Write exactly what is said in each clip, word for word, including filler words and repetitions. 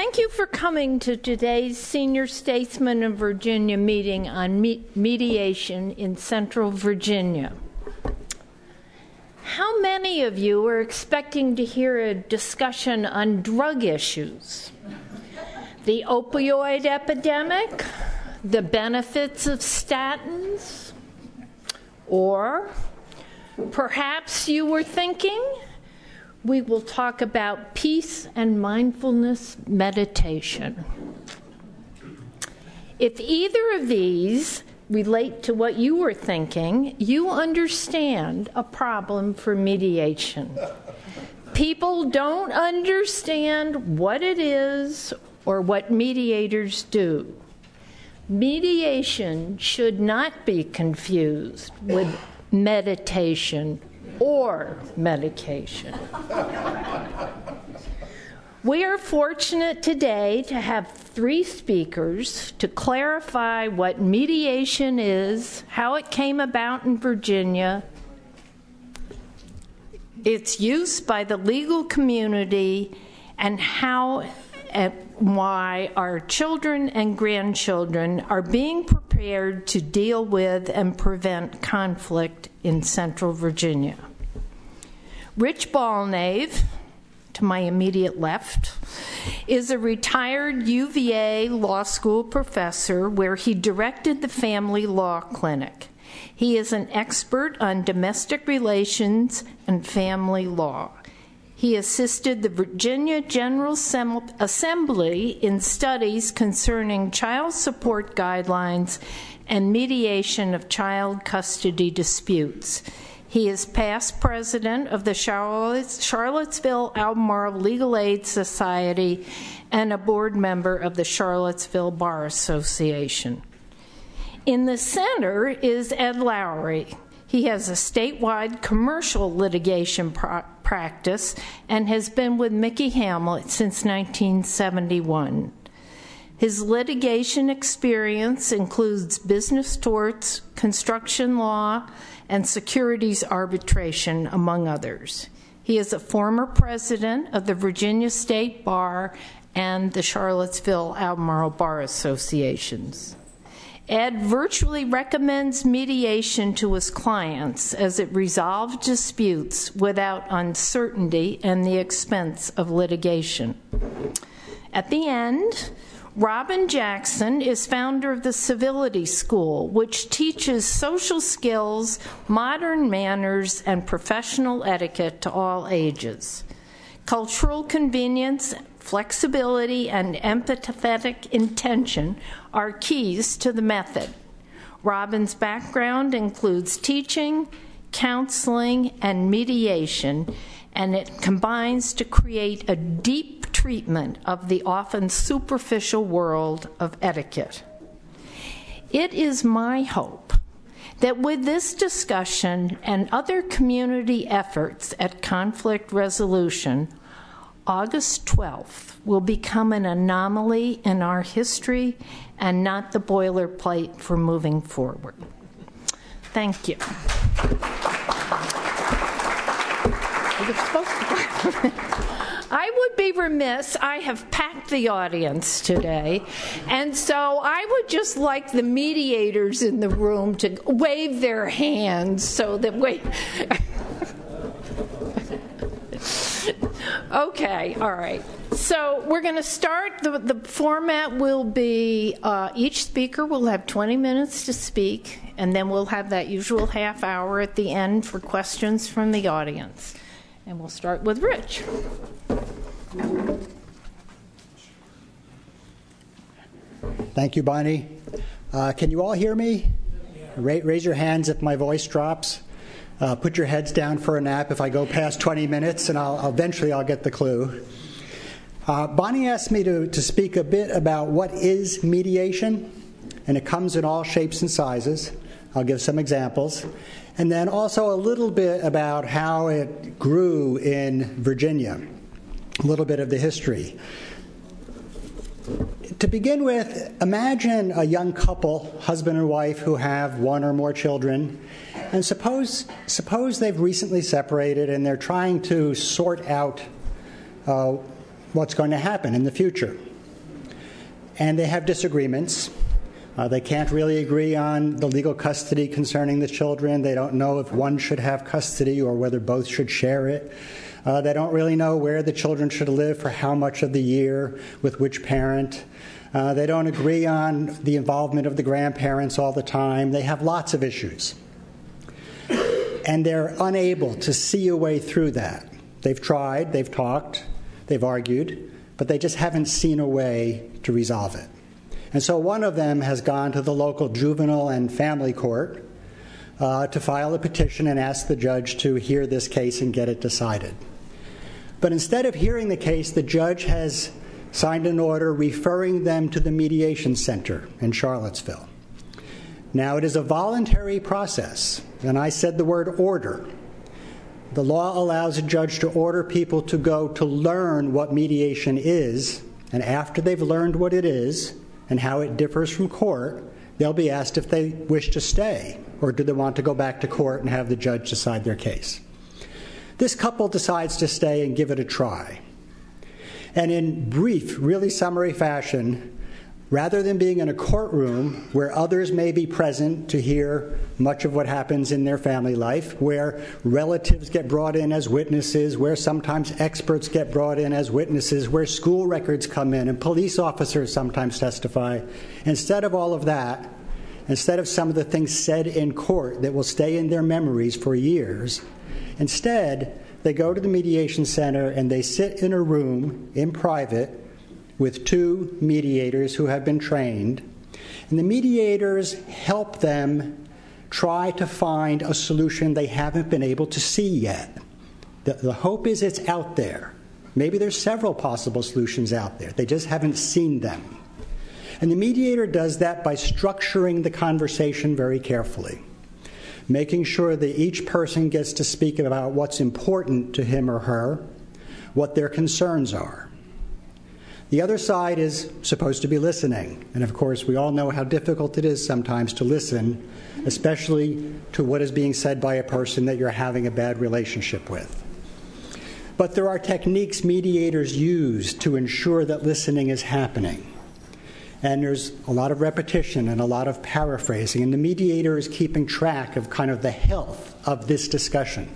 Thank you for coming to today's Senior Statesman of Virginia meeting on me- mediation in Central Virginia. How many of you are expecting to hear a discussion on drug issues? The opioid epidemic? The benefits of statins? Or perhaps you were thinking, we will talk about peace and mindfulness meditation. If either of these relate to what you were thinking, you understand a problem for mediation. People don't understand what it is or what mediators do. Mediation should not be confused with meditation or medication. We are fortunate today to have three speakers to clarify what mediation is, how it came about in Virginia, its use by the legal community, and how and why our children and grandchildren are being prepared to deal with and prevent conflict in Central Virginia. Rich Balnave, to my immediate left, is a retired U V A law school professor where he directed the Family Law Clinic. He is an expert on domestic relations and family law. He assisted the Virginia General Assembly in studies concerning child support guidelines and mediation of child custody disputes. He is past president of the Charlottesville-Albemarle Legal Aid Society and a board member of the Charlottesville Bar Association. In the center is Ed Lowry. He has a statewide commercial litigation pro- practice and has been with Mickey Hamlet since nineteen seventy-one. His litigation experience includes business torts, construction law, and securities arbitration, among others. He is a former president of the Virginia State Bar and the Charlottesville-Albemarle Bar Associations. Ed virtually recommends mediation to his clients as it resolves disputes without uncertainty and the expense of litigation. At the end, Robin Jackson is founder of the Civility School, which teaches social skills, modern manners, and professional etiquette to all ages. Cultural convenience, flexibility, and empathetic intention are keys to the method. Robin's background includes teaching, counseling, and mediation, and it combines to create a deep treatment of the often superficial world of etiquette. It is my hope that with this discussion and other community efforts at conflict resolution, August twelfth will become an anomaly in our history and not the boilerplate for moving forward. Thank you. You're supposed to I would be remiss. I have packed the audience today, and so I would just like the mediators in the room to wave their hands so that we... Okay, all right. So we're going to start. The, the format will be uh, each speaker will have twenty minutes to speak, and then we'll have that usual half hour at the end for questions from the audience. And we'll start with Rich. Thank you, Bonnie. Uh, can you all hear me? Ra- raise your hands if my voice drops. Uh, put your heads down for a nap if I go past twenty minutes, and I'll, eventually I'll get the clue. Uh, Bonnie asked me to, to speak a bit about what is mediation, and it comes in all shapes and sizes. I'll give some examples. And then also a little bit about how it grew in Virginia, a little bit of the history. To begin with, imagine a young couple, husband and wife, who have one or more children, and suppose suppose they've recently separated and they're trying to sort out uh, what's going to happen in the future. and they have disagreements. Uh, they can't really agree on the legal custody concerning the children. They don't know if one should have custody or whether both should share it. Uh, they don't really know where the children should live for how much of the year, with which parent. Uh, they don't agree on the involvement of the grandparents all the time. They have lots of issues. And they're unable to see a way through that. They've tried, they've talked, they've argued, but they just haven't seen a way to resolve it. And so one of them has gone to the local juvenile and family court uh, to file a petition and ask the judge to hear this case and get it decided. But instead of hearing the case, the judge has signed an order referring them to the mediation center in Charlottesville. Now, it is a voluntary process, and I said the word order. The law allows a judge to order people to go to learn what mediation is, and after they've learned what it is and how it differs from court, they'll be asked if they wish to stay, or do they want to go back to court and have the judge decide their case. This couple decides to stay and give it a try. And in brief, really summary fashion, rather than being in a courtroom where others may be present to hear much of what happens in their family life, where relatives get brought in as witnesses, where sometimes experts get brought in as witnesses, where school records come in and police officers sometimes testify, instead of all of that, instead of some of the things said in court that will stay in their memories for years, instead, they go to the mediation center and they sit in a room in private with two mediators who have been trained. And the mediators help them try to find a solution they haven't been able to see yet. The, the hope is it's out there. Maybe there's several possible solutions out there. They just haven't seen them. And the mediator does that by structuring the conversation very carefully, making sure that each person gets to speak about what's important to him or her, what their concerns are. The other side is supposed to be listening. And of course, we all know how difficult it is sometimes to listen, especially to what is being said by a person that you're having a bad relationship with. But there are techniques mediators use to ensure that listening is happening. And there's a lot of repetition and a lot of paraphrasing, and the mediator is keeping track of kind of the health of this discussion.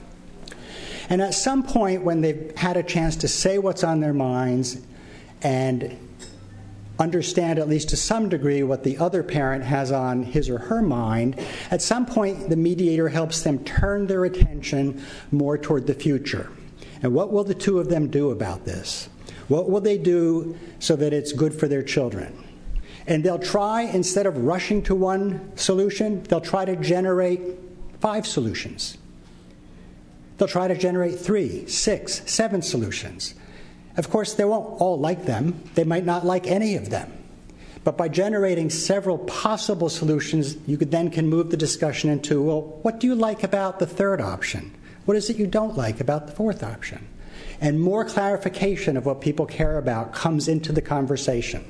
And at some point, when they've had a chance to say what's on their minds and understand, at least to some degree, what the other parent has on his or her mind, at some point the mediator helps them turn their attention more toward the future. And what will the two of them do about this? What will they do so that it's good for their children? And they'll try, instead of rushing to one solution, they'll try to generate five solutions. They'll try to generate three, six, seven solutions. Of course, they won't all like them. They might not like any of them. But by generating several possible solutions, you could then can move the discussion into, well, what do you like about the third option? What is it you don't like about the fourth option? And more clarification of what people care about comes into the conversation.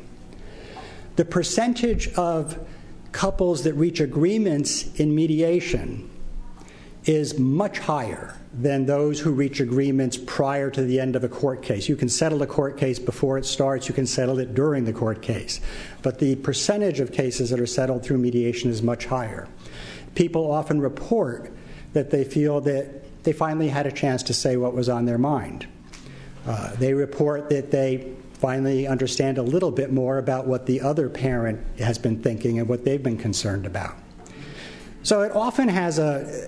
The percentage of couples that reach agreements in mediation is much higher than those who reach agreements prior to the end of a court case. You can settle a court case before it starts. You can settle it during the court case. But the percentage of cases that are settled through mediation is much higher. People often report that they feel that they finally had a chance to say what was on their mind. Uh, they report that they finally understand a little bit more about what the other parent has been thinking and what they've been concerned about. So it often has a,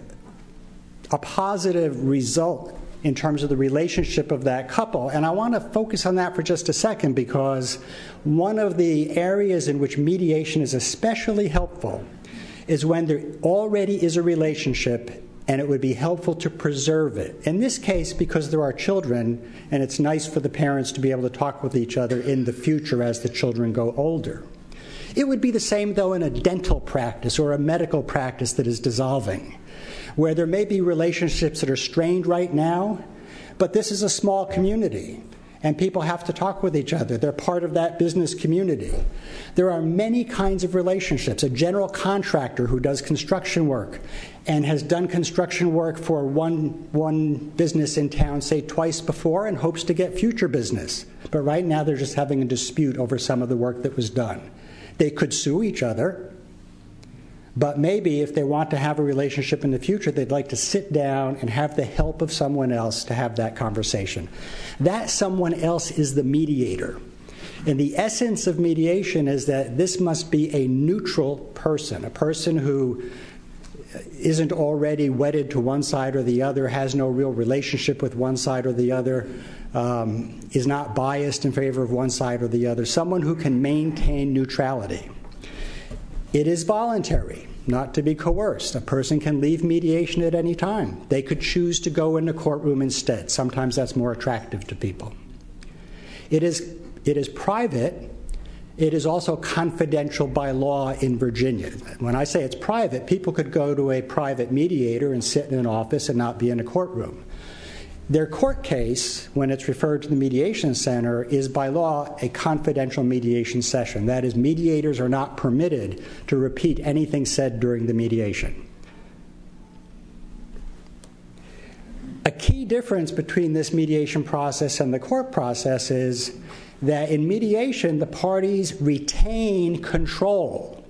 a positive result in terms of the relationship of that couple. And I want to focus on that for just a second, because one of the areas in which mediation is especially helpful is when there already is a relationship and it would be helpful to preserve it. In this case, because there are children, and it's nice for the parents to be able to talk with each other in the future as the children go older. It would be the same, though, in a dental practice or a medical practice that is dissolving, where there may be relationships that are strained right now, but this is a small community. and people have to talk with each other. They're part of that business community. There are many kinds of relationships. A general contractor who does construction work and has done construction work for one, one business in town, say, twice before, and hopes to get future business. But right now they're just having a dispute over some of the work that was done. They could sue each other, but maybe if they want to have a relationship in the future, they'd like to sit down and have the help of someone else to have that conversation. That someone else is the mediator. And the essence of mediation is that this must be a neutral person, a person who isn't already wedded to one side or the other, has no real relationship with one side or the other, um, is not biased in favor of one side or the other, someone who can maintain neutrality. It is voluntary, not to be coerced. A person can leave mediation at any time. They could choose to go in the courtroom instead. Sometimes that's more attractive to people. It is, it is private. It is also confidential by law in Virginia. When I say it's private, people could go to a private mediator and sit in an office and not be in a courtroom. Their court case, when it's referred to the mediation center, is by law a confidential mediation session. That is, mediators are not permitted to repeat anything said during the mediation. A key difference between this mediation process and the court process is that in mediation, the parties retain control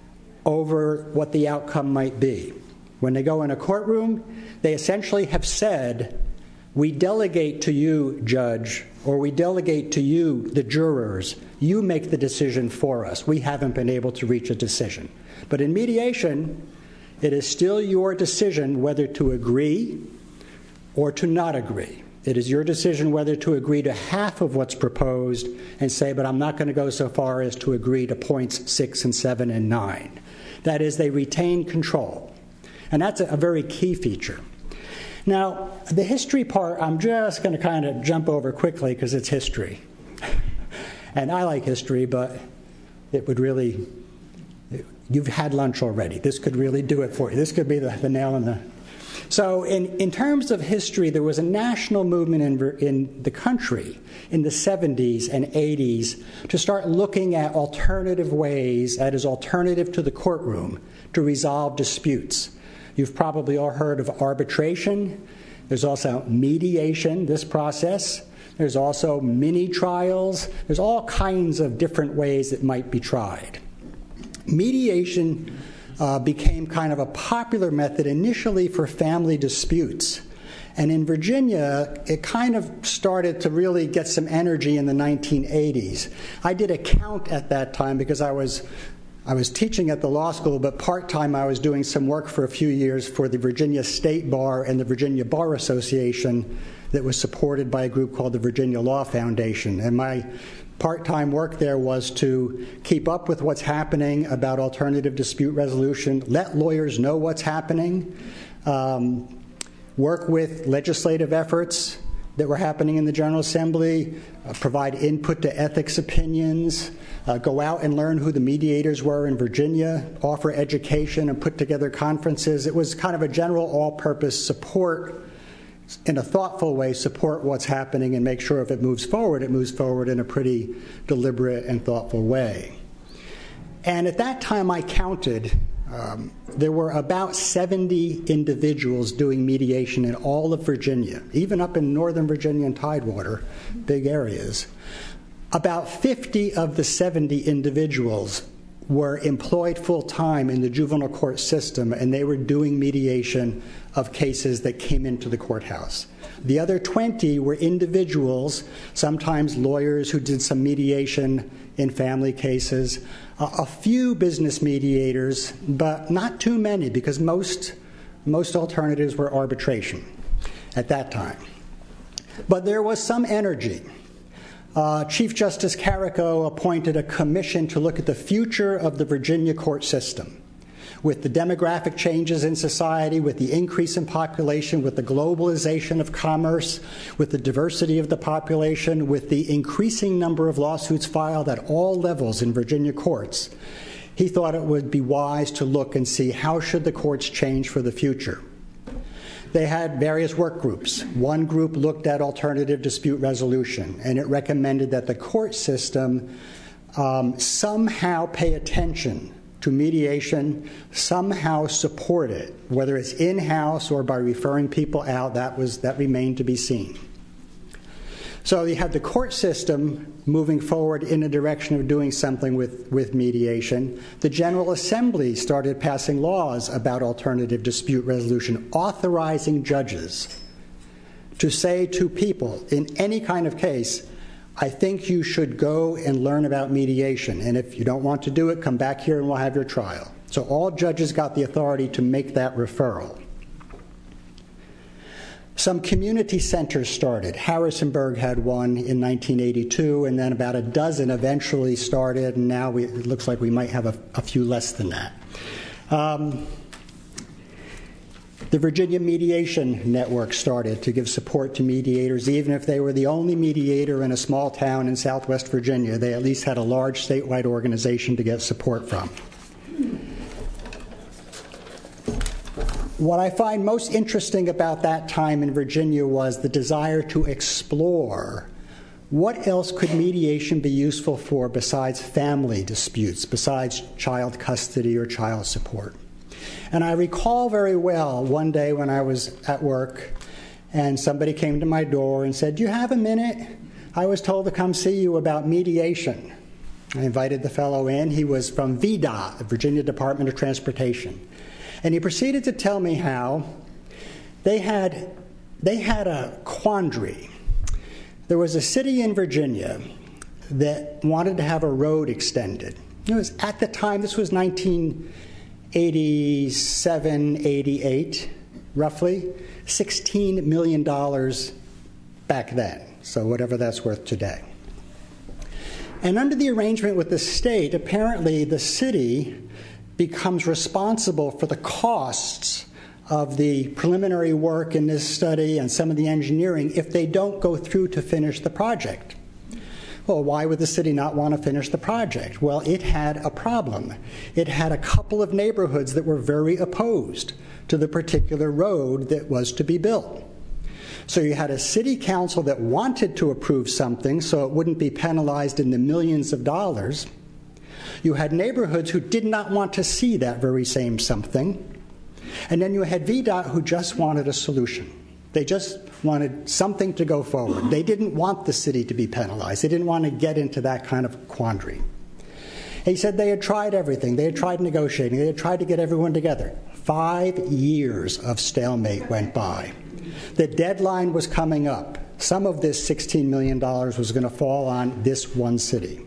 over what the outcome might be. When they go in a courtroom, they essentially have said, we delegate to you, judge, or we delegate to you, the jurors. You make the decision for us. We haven't been able to reach a decision. But in mediation, it is still your decision whether to agree or to not agree. It is your decision whether to agree to half of what's proposed and say, but I'm not going to go so far as to agree to points six and seven and nine. That is, they retain control. And that's a, a very key feature. Now, the history part, I'm just going to kind of jump over quickly because it's history. And I like history, but it would really, you've had lunch already. This could really do it for you. This could be the, the nail in the... So in, in terms of history, there was a national movement in, in the country in the seventies and eighties to start looking at alternative ways, that is, alternative to the courtroom, to resolve disputes. You've probably all heard of arbitration. There's also mediation, this process. There's also mini-trials. There's all kinds of different ways that might be tried. Mediation uh, became kind of a popular method initially for family disputes. And in Virginia, it kind of started to really get some energy in the nineteen eighties. I did a count at that time because I was I was teaching at the law school, but part-time I was doing some work for a few years for the Virginia State Bar and the Virginia Bar Association that was supported by a group called the Virginia Law Foundation. And my part-time work there was to keep up with what's happening about alternative dispute resolution, let lawyers know what's happening, um, work with legislative efforts that were happening in the General Assembly, uh, provide input to ethics opinions, uh, go out and learn who the mediators were in Virginia, offer education and put together conferences. It was kind of a general all-purpose support, in a thoughtful way, support what's happening and make sure if it moves forward, it moves forward in a pretty deliberate and thoughtful way. And at that time I counted, Um, there were about seventy individuals doing mediation in all of Virginia, even up in northern Virginia and Tidewater, big areas. About fifty of the seventy individuals were employed full-time in the juvenile court system, and they were doing mediation of cases that came into the courthouse. The other twenty were individuals, sometimes lawyers who did some mediation in family cases, uh, a few business mediators, but not too many because most, most alternatives were arbitration at that time. But there was some energy. Uh, Chief Justice Carrico appointed a commission to look at the future of the Virginia court system. With the demographic changes in society, with the increase in population, with the globalization of commerce, with the diversity of the population, with the increasing number of lawsuits filed at all levels in Virginia courts, he thought it would be wise to look and see how should the courts change for the future. they had various work groups. One group looked at alternative dispute resolution, and it recommended that the court system um, somehow pay attention to mediation, somehow support it, whether it's in-house or by referring people out. That was that remained to be seen. So you have the court system moving forward in a direction of doing something with, with mediation. The General Assembly started passing laws about alternative dispute resolution, authorizing judges to say to people in any kind of case, I think you should go and learn about mediation, and if you don't want to do it, come back here and we'll have your trial. So all judges got the authority to make that referral. Some community centers started. Harrisonburg had one in nineteen eighty-two, and then about a dozen eventually started, and now we, it looks like we might have a, a few less than that. Um, the Virginia Mediation Network started to give support to mediators. Even if they were the only mediator in a small town in Southwest Virginia, they at least had a large statewide organization to get support from. What I find most interesting about that time in Virginia was the desire to explore what else could mediation be useful for besides family disputes, besides child custody or child support. And I recall very well one day when I was at work and somebody came to my door and said, "Do you have a minute? I was told to come see you about mediation." I invited the fellow in. He was from V DOT, the Virginia Department of Transportation. And he proceeded to tell me how they had, they had a quandary. There was a city in Virginia that wanted to have a road extended. It was at the time, this was nineteen eighty-seven, eighty-eight, roughly, sixteen million dollars back then, so whatever that's worth today. And under the arrangement with the state, apparently the city becomes responsible for the costs of the preliminary work in this study and some of the engineering if they don't go through to finish the project. Well, why would the city not want to finish the project? Well, it had a problem. It had a couple of neighborhoods that were very opposed to the particular road that was to be built. So you had a city council that wanted to approve something so it wouldn't be penalized in the millions of dollars. You had neighborhoods who did not want to see that very same something. And then you had V DOT who just wanted a solution. They just wanted something to go forward. They didn't want the city to be penalized. They didn't want to get into that kind of quandary. He said they had tried everything. They had tried negotiating. They had tried to get everyone together. Five years of stalemate went by. The deadline was coming up. Some of this sixteen million dollars was going to fall on this one city.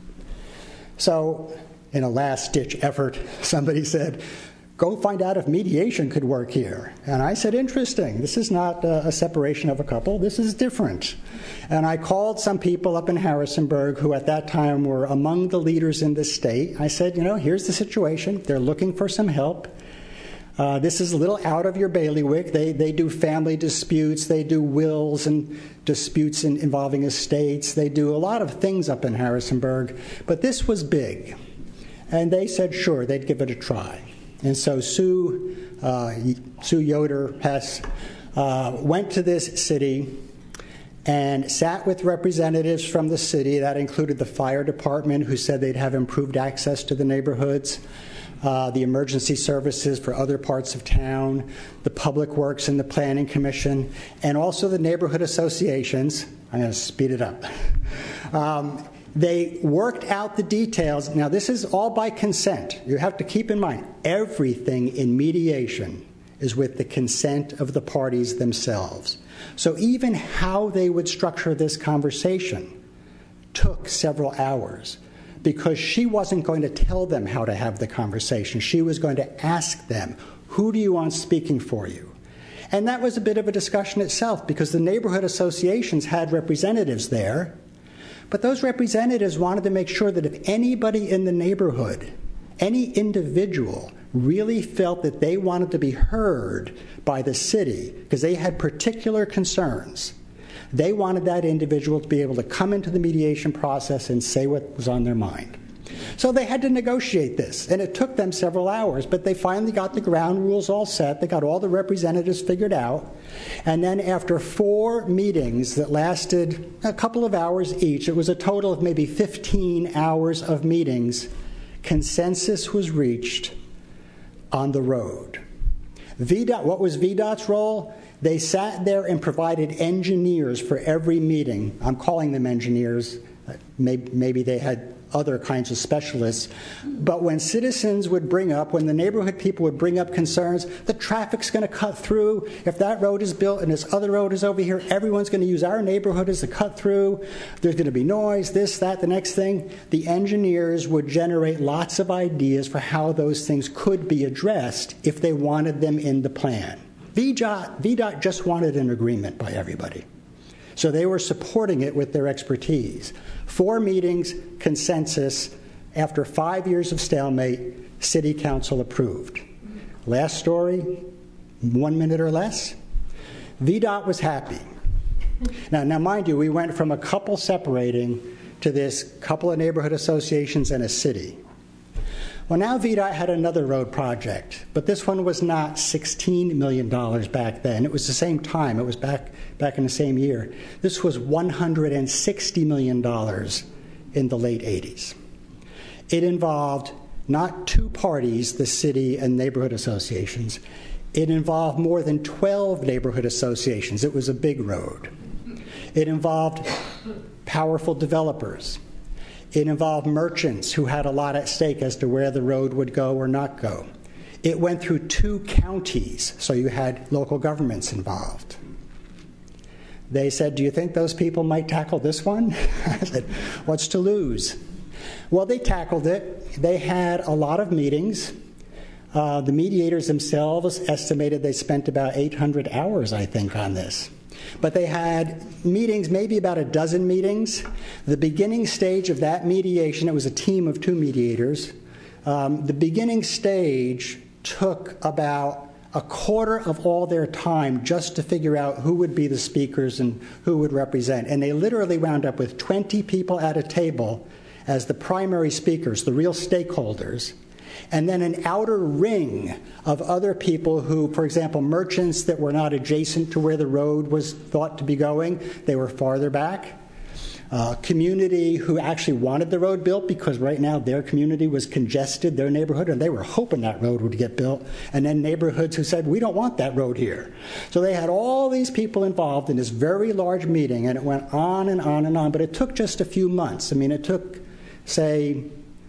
So, in a last-ditch effort, somebody said, go find out if mediation could work here. And I said, interesting. This is not uh, a separation of a couple. This is different. And I called some people up in Harrisonburg who at that time were among the leaders in the state. I said, you know, here's the situation. They're looking for some help. Uh, this is a little out of your bailiwick. They, they do family disputes. They do wills and disputes in, involving estates. They do a lot of things up in Harrisonburg. But this was big. And they said, sure, they'd give it a try. And so Sue, uh, Sue Yoder Hess uh, went to this city and sat with representatives from the city. That included the fire department, who said they'd have improved access to the neighborhoods. Uh, the emergency services for other parts of town, the Public Works and the Planning Commission, and also the neighborhood associations. I'm going to speed it up. Um, they worked out the details. Now, this is all by consent. You have to keep in mind, everything in mediation is with the consent of the parties themselves. So even how they would structure this conversation took several hours, because she wasn't going to tell them how to have the conversation. She was going to ask them, who do you want speaking for you? And that was a bit of a discussion itself, because the neighborhood associations had representatives there, but those representatives wanted to make sure that if anybody in the neighborhood, any individual, really felt that they wanted to be heard by the city because they had particular concerns, they wanted that individual to be able to come into the mediation process and say what was on their mind. So they had to negotiate this, and it took them several hours, but they finally got the ground rules all set. They got all the representatives figured out, and then after four meetings that lasted a couple of hours each, it was a total of maybe fifteen hours of meetings, consensus was reached on the road. V DOT, what was V DOT's role? They sat there and provided engineers for every meeting. I'm calling them engineers. Maybe, maybe they had other kinds of specialists. But when citizens would bring up, when the neighborhood people would bring up concerns, the traffic's going to cut through. If that road is built and this other road is over here, everyone's going to use our neighborhood as a cut through. There's going to be noise, this, that, the next thing. The engineers would generate lots of ideas for how those things could be addressed if they wanted them in the plan. V DOT, V DOT just wanted an agreement by everybody. So they were supporting it with their expertise. Four meetings, consensus. After five years of stalemate, City Council approved. Last story, one minute or less. V DOT was happy. Now, now, mind you, we went from a couple separating to this couple of neighborhood associations and a city. Well, now V DOT had another road project, but this one was not sixteen million dollars back then. It was the same time. It was back, back in the same year. This was one hundred sixty million dollars in the late eighties. It involved not two parties, the city and neighborhood associations. It involved more than twelve neighborhood associations. It was a big road. It involved powerful developers. It involved merchants who had a lot at stake as to where the road would go or not go. It went through two counties, so you had local governments involved. They said, do you think those people might tackle this one? I said, what's to lose? Well, they tackled it. They had a lot of meetings. Uh, the mediators themselves estimated they spent about eight hundred hours, I think, on this. But they had meetings, maybe about a dozen meetings. The beginning stage of that mediation, it was a team of two mediators. Um, the beginning stage took about a quarter of all their time just to figure out who would be the speakers and who would represent. And they literally wound up with twenty people at a table as the primary speakers, the real stakeholders, and then an outer ring of other people who, for example, merchants that were not adjacent to where the road was thought to be going, they were farther back. Uh, community who actually wanted the road built because right now their community was congested, their neighborhood, and they were hoping that road would get built. And then neighborhoods who said, we don't want that road here. So they had all these people involved in this very large meeting, and it went on and on and on, but it took just a few months. I mean, it took, say,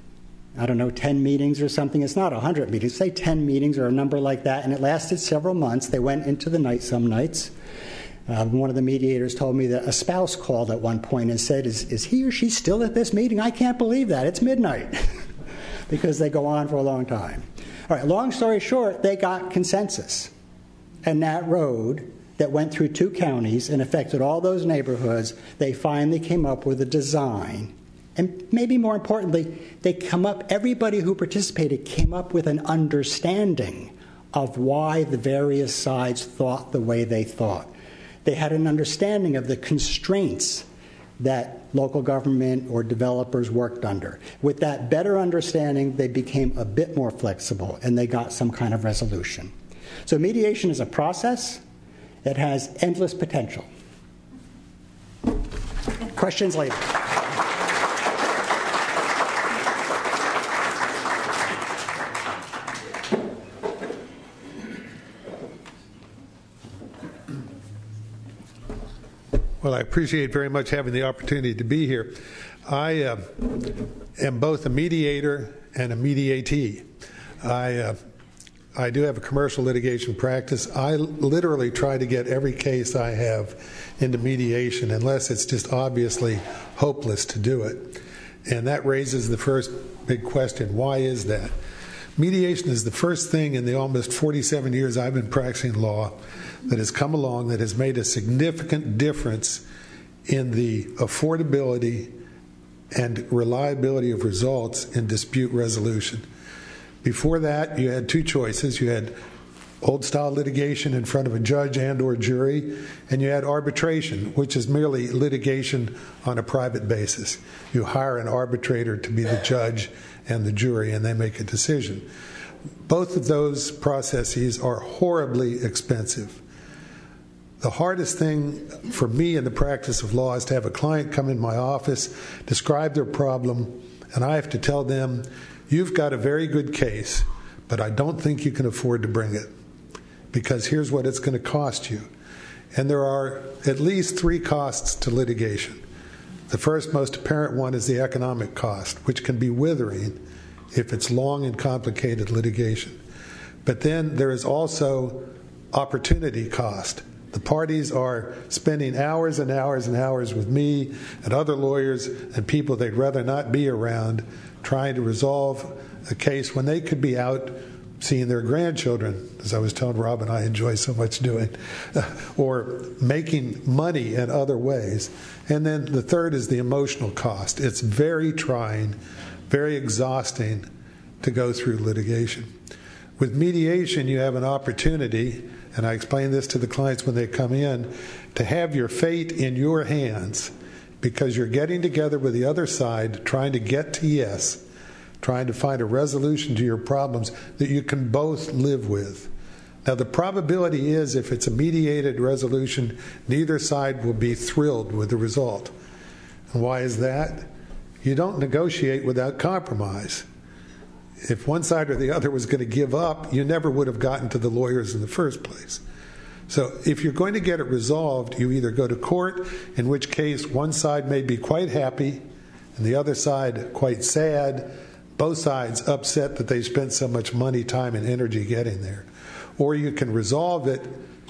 I don't know, ten meetings or something. It's not one hundred meetings. Say ten meetings or a number like that, and it lasted several months. They went into the night some nights. Uh, one of the mediators told me that a spouse called at one point and said, is, is he or she still at this meeting? I can't believe that. It's midnight. Because they go on for a long time. All right, long story short, they got consensus. And that road that went through two counties and affected all those neighborhoods, they finally came up with a design. And maybe more importantly, they come up, everybody who participated came up with an understanding of why the various sides thought the way they thought. They had an understanding of the constraints that local government or developers worked under. With that better understanding, they became a bit more flexible, and they got some kind of resolution. So mediation is a process that has endless potential. Questions later. Well, I appreciate very much having the opportunity to be here. I uh, am both a mediator and a mediatee. I, uh, I do have a commercial litigation practice. I literally try to get every case I have into mediation unless it's just obviously hopeless to do it. And that raises the first big question, why is that? Mediation is the first thing in the almost forty-seven years I've been practicing law that has come along that has made a significant difference in the affordability and reliability of results in dispute resolution. Before that, you had two choices. You had old-style litigation in front of a judge and or jury, and you had arbitration, which is merely litigation on a private basis. You hire an arbitrator to be the judge and the jury, and they make a decision. Both of those processes are horribly expensive. The hardest thing for me in the practice of law is to have a client come in my office, describe their problem, and I have to tell them, you've got a very good case, but I don't think you can afford to bring it, because here's what it's going to cost you. And there are at least three costs to litigation. The first most apparent one is the economic cost, which can be withering if it's long and complicated litigation. But then there is also opportunity cost. The parties are spending hours and hours and hours with me and other lawyers and people they'd rather not be around trying to resolve a case when they could be out seeing their grandchildren, as I was telling Rob and I enjoy so much doing, or making money in other ways. And then the third is the emotional cost. It's very trying, very exhausting to go through litigation. With mediation, you have an opportunity, and I explain this to the clients when they come in, to have your fate in your hands, because you're getting together with the other side, trying to get to yes, trying to find a resolution to your problems that you can both live with. Now, the probability is if it's a mediated resolution, neither side will be thrilled with the result. And why is that? You don't negotiate without compromise. If one side or the other was going to give up, you never would have gotten to the lawyers in the first place. So if you're going to get it resolved, you either go to court, in which case one side may be quite happy and the other side quite sad, both sides upset that they spent so much money, time, and energy getting there. Or you can resolve it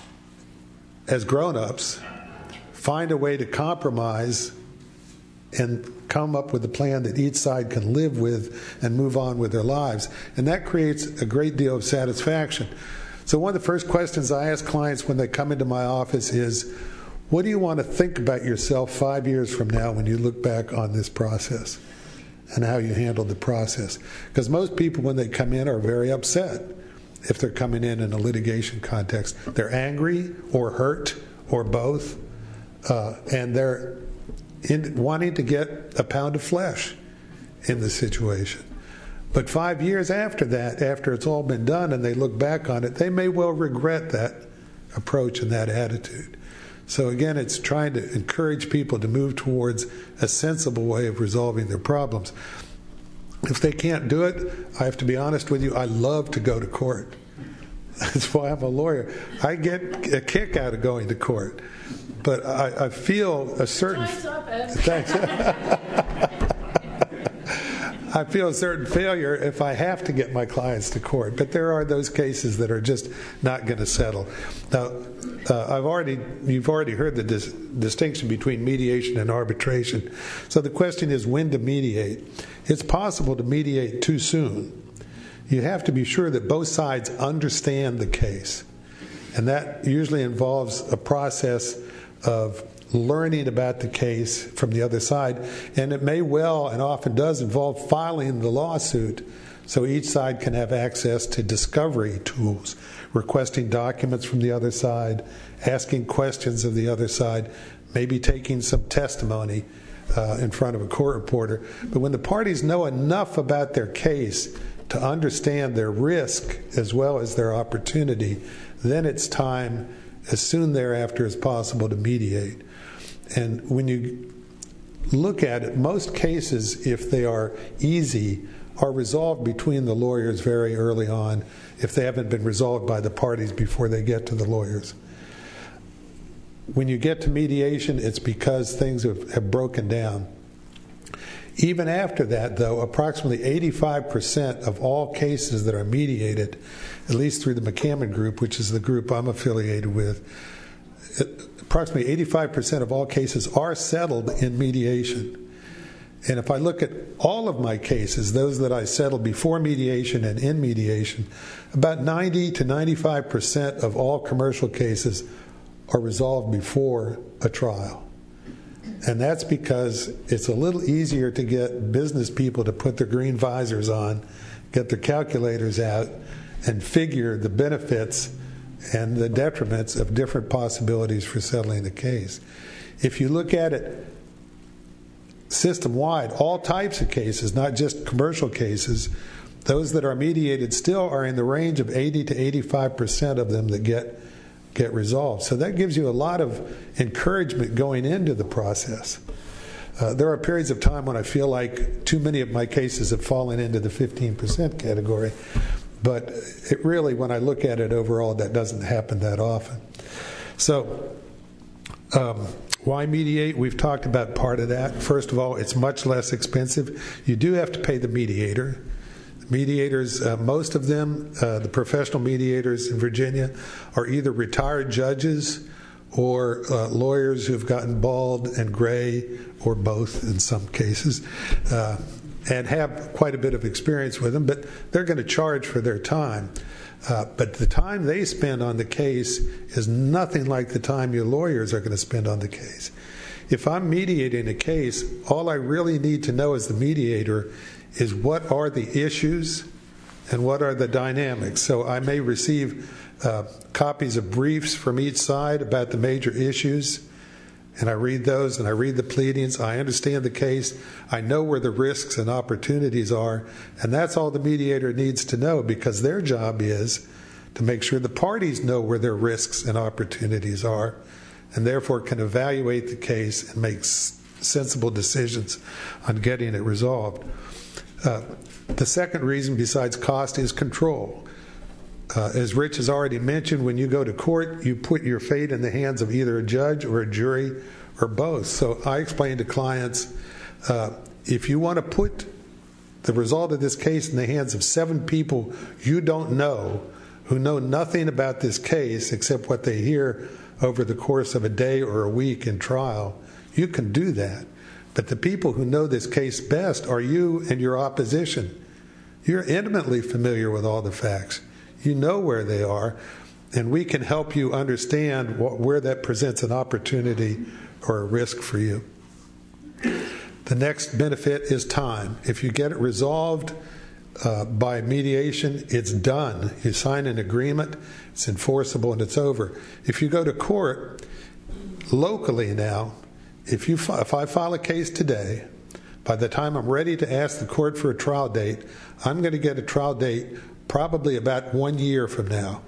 as grown-ups, find a way to compromise and come up with a plan that each side can live with and move on with their lives. And that creates a great deal of satisfaction. So one of the first questions I ask clients when they come into my office is, what do you want to think about yourself five years from now when you look back on this process and how you handled the process? Because most people, when they come in, are very upset if they're coming in in a litigation context. They're angry or hurt or both, uh, and they're in wanting to get a pound of flesh in the situation. But five years after that, after it's all been done and they look back on it, they may well regret that approach and that attitude. So again, it's trying to encourage people to move towards a sensible way of resolving their problems. If they can't do it, I have to be honest with you, I love to go to court. That's why I'm a lawyer. I get a kick out of going to court. But I, I feel a certain... Time's up, Ed. Thanks. I feel a certain failure if I have to get my clients to court. But there are those cases that are just not going to settle. Now, uh, I've already you've already heard the dis- distinction between mediation and arbitration. So the question is when to mediate. It's possible to mediate too soon. You have to be sure that both sides understand the case. And that usually involves a process of learning about the case from the other side, and it may well and often does involve filing the lawsuit so each side can have access to discovery tools, requesting documents from the other side, asking questions of the other side, maybe taking some testimony uh, in front of a court reporter. But when the parties know enough about their case to understand their risk as well as their opportunity, then it's time as soon thereafter as possible to mediate. And when you look at it, most cases, if they are easy, are resolved between the lawyers very early on if they haven't been resolved by the parties before they get to the lawyers. When you get to mediation, it's because things have, have broken down. Even after that, though, approximately eighty-five percent of all cases that are mediated, at least through the McCammon Group, which is the group I'm affiliated with, approximately eighty-five percent of all cases are settled in mediation. And if I look at all of my cases, those that I settled before mediation and in mediation, about ninety to ninety-five percent of all commercial cases are resolved before a trial. And that's because it's a little easier to get business people to put their green visors on, get their calculators out, and figure the benefits and the detriments of different possibilities for settling the case. If you look at it system-wide, all types of cases, not just commercial cases, those that are mediated still are in the range of eighty to eighty-five percent of them that get get resolved. So that gives you a lot of encouragement going into the process. Uh, there are periods of time when I feel like too many of my cases have fallen into the fifteen percent category, but it really, when I look at it overall, that doesn't happen that often. So um, why mediate? We've talked about part of that. First of all, it's much less expensive. You do have to pay the mediator. Mediators, uh, most of them, uh, the professional mediators in Virginia, are either retired judges or uh, lawyers who've gotten bald and gray, or both in some cases, uh, and have quite a bit of experience with them, but they're going to charge for their time. Uh, but the time they spend on the case is nothing like the time your lawyers are going to spend on the case. If I'm mediating a case, all I really need to know as the mediator is what are the issues and what are the dynamics. So I may receive uh, copies of briefs from each side about the major issues, and I read those and I read the pleadings. I understand the case. I know where the risks and opportunities are, and that's all the mediator needs to know, because their job is to make sure the parties know where their risks and opportunities are, and therefore can evaluate the case and make s- sensible decisions on getting it resolved. Uh, the second reason besides cost is control. Uh, as Rich has already mentioned, when you go to court, you put your fate in the hands of either a judge or a jury or both. So I explain to clients, uh, if you want to put the result of this case in the hands of seven people you don't know, who know nothing about this case except what they hear over the course of a day or a week in trial, you can do that. But the people who know this case best are you and your opposition. You're intimately familiar with all the facts. You know where they are, and we can help you understand what, where that presents an opportunity or a risk for you. The next benefit is time. If you get it resolved uh, by mediation, it's done. You sign an agreement, it's enforceable, and it's over. If you go to court locally now, If you if I file a case today, by the time I'm ready to ask the court for a trial date, I'm going to get a trial date probably about one year from now.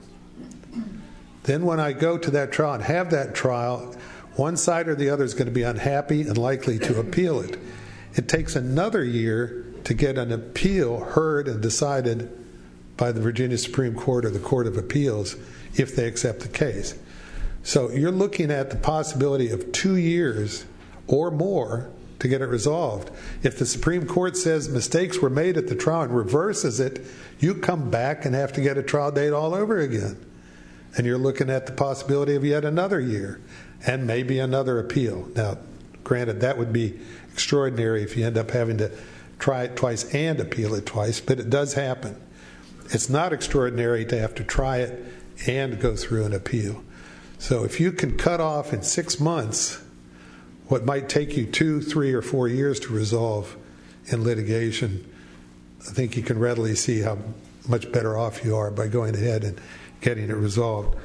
Then when I go to that trial and have that trial, one side or the other is going to be unhappy and likely to appeal it. It takes another year to get an appeal heard and decided by the Virginia Supreme Court or the Court of Appeals if they accept the case. So you're looking at the possibility of two years or more to get it resolved. If the Supreme Court says mistakes were made at the trial and reverses it, you come back and have to get a trial date all over again. And you're looking at the possibility of yet another year and maybe another appeal. Now, granted, that would be extraordinary if you end up having to try it twice and appeal it twice, but it does happen. It's not extraordinary to have to try it and go through an appeal. So if you can cut off in six months what might take you two, three, or four years to resolve in litigation, I think you can readily see how much better off you are by going ahead and getting it resolved.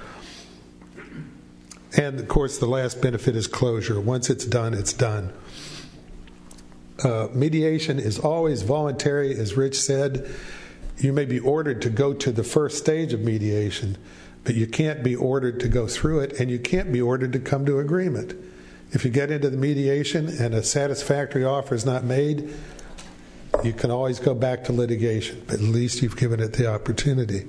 And, of course, the last benefit is closure. Once it's done, it's done. Uh, mediation is always voluntary, as Rich said. You may be ordered to go to the first stage of mediation, but you can't be ordered to go through it, and you can't be ordered to come to agreement. If you get into the mediation and a satisfactory offer is not made, you can always go back to litigation, but at least you've given it the opportunity.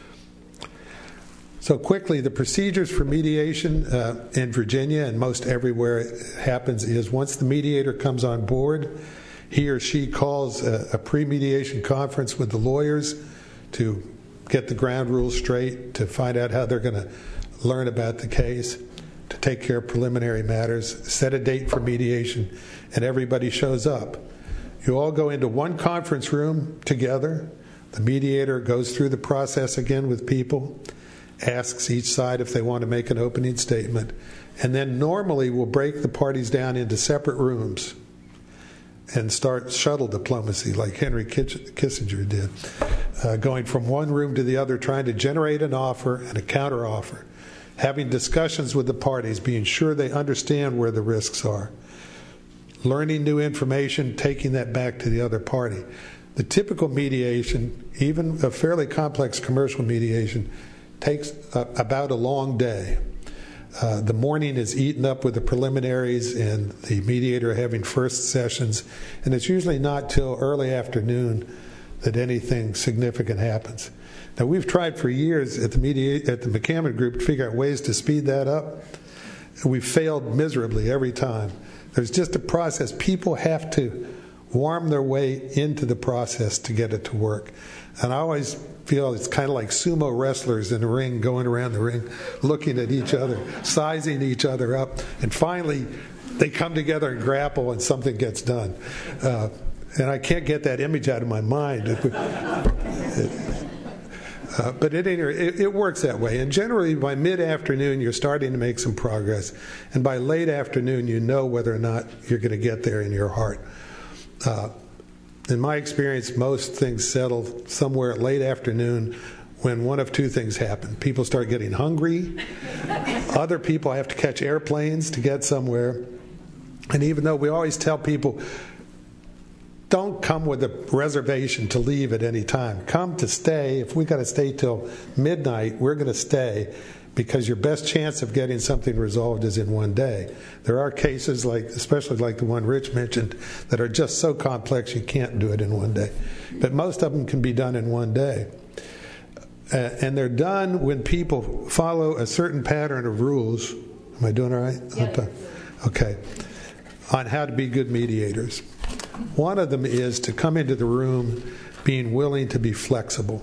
So quickly, the procedures for mediation uh, in Virginia and most everywhere it happens is once the mediator comes on board, he or she calls a, a pre-mediation conference with the lawyers to get the ground rules straight, to find out how they're going to learn about the case, to take care of preliminary matters, set a date for mediation, and everybody shows up. You all go into one conference room together. The mediator goes through the process again with people, asks each side if they want to make an opening statement, and then normally we'll break the parties down into separate rooms. and start shuttle diplomacy like Henry Kissinger did, uh, going from one room to the other, trying to generate an offer and a counteroffer, having discussions with the parties, being sure they understand where the risks are, learning new information, taking that back to the other party. The typical mediation, even a fairly complex commercial mediation, takes a, about a long day. Uh, the morning is eaten up with the preliminaries and the mediator having first sessions, and it's usually not till early afternoon that anything significant happens. Now, we've tried for years at the media, at the McCammon Group to figure out ways to speed that up. We've failed miserably every time. There's just a process. People have to warm their way into the process to get it to work. And I always feel it's kind of like sumo wrestlers in the ring, going around the ring, looking at each other, sizing each other up, and finally they come together and grapple and something gets done. Uh, and I can't get that image out of my mind. It, it, uh, but it, it, it works that way. And generally by mid-afternoon you're starting to make some progress. And by late afternoon you know whether or not you're going to get there in your heart. Uh, in my experience, most things settle somewhere late afternoon when one of two things happen. People start getting hungry. Other people have to catch airplanes to get somewhere. And even though we always tell people, don't come with a reservation to leave at any time. Come to stay. If we've got to stay till midnight, we're going to stay, because your best chance of getting something resolved is in one day. There are cases, like, especially like the one Rich mentioned, that are just so complex you can't do it in one day. But most of them can be done in one day. Uh, and they're done when people follow a certain pattern of rules. Am I doing all right? Yeah. Okay. On how to be good mediators. One of them is to come into the room being willing to be flexible.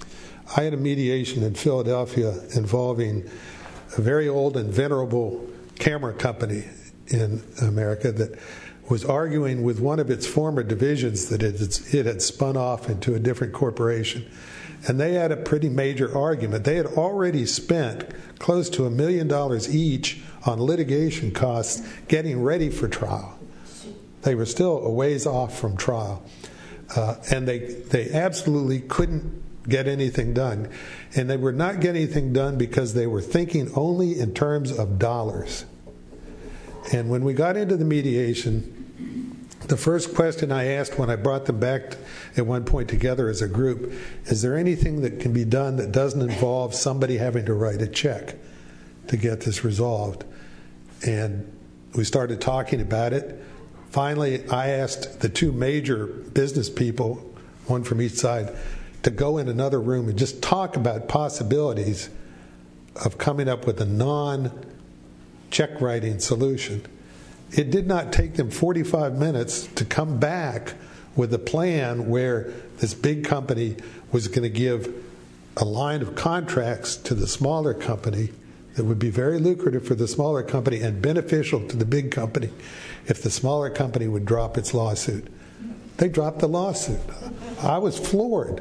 I had a mediation in Philadelphia involving a very old and venerable camera company in America that was arguing with one of its former divisions that it, it had spun off into a different corporation. And they had a pretty major argument. They had already spent close to a million dollars each on litigation costs getting ready for trial. They were still a ways off from trial. Uh, and they they absolutely couldn't get anything done. And they were not getting anything done because they were thinking only in terms of dollars. And when we got into the mediation, the first question I asked when I brought them back at one point together as a group, is there anything that can be done that doesn't involve somebody having to write a check to get this resolved? And we started talking about it. Finally, I asked the two major business people, one from each side, to go in another room and just talk about possibilities of coming up with a non-check writing solution. It did not take them forty-five minutes to come back with a plan where this big company was going to give a line of contracts to the smaller company that would be very lucrative for the smaller company and beneficial to the big company if the smaller company would drop its lawsuit. They dropped the lawsuit. I was floored.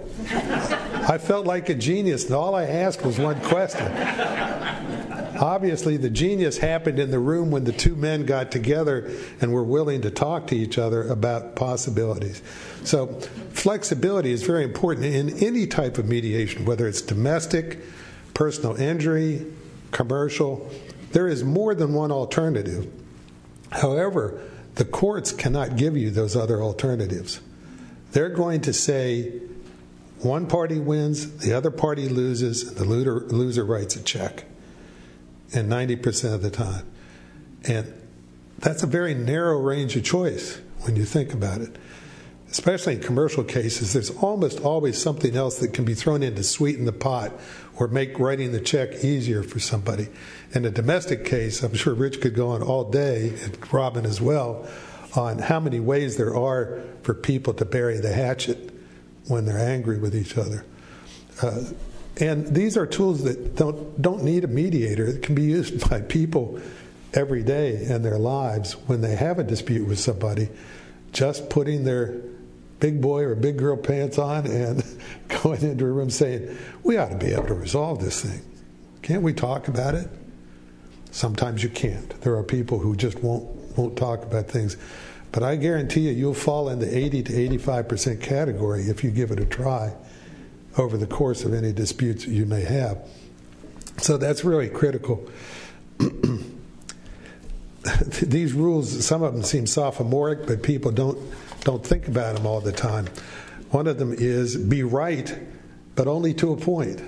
I felt like a genius, and all I asked was one question. Obviously, the genius happened in the room when the two men got together and were willing to talk to each other about possibilities. So flexibility is very important in any type of mediation, whether it's domestic, personal injury, commercial. There is more than one alternative. However, the courts cannot give you those other alternatives. They're going to say one party wins, the other party loses, and the loser, loser writes a check. And ninety percent of the time. And that's a very narrow range of choice when you think about it. Especially in commercial cases, there's almost always something else that can be thrown in to sweeten the pot or make writing the check easier for somebody. In a domestic case, I'm sure Rich could go on all day, and Robin as well, on how many ways there are for people to bury the hatchet when they're angry with each other. Uh, and these are tools that don't don't need a mediator. It can be used by people every day in their lives when they have a dispute with somebody, just putting their big boy or big girl pants on and going into a room saying, we ought to be able to resolve this thing. Can't we talk about it? Sometimes you can't. There are people who just won't won't talk about things. But I guarantee you, you'll fall in the eighty to eighty-five percent category if you give it a try over the course of any disputes that you may have. So that's really critical. These rules, some of them seem sophomoric, but people don't don't think about them all the time. One of them is be right, but only to a point.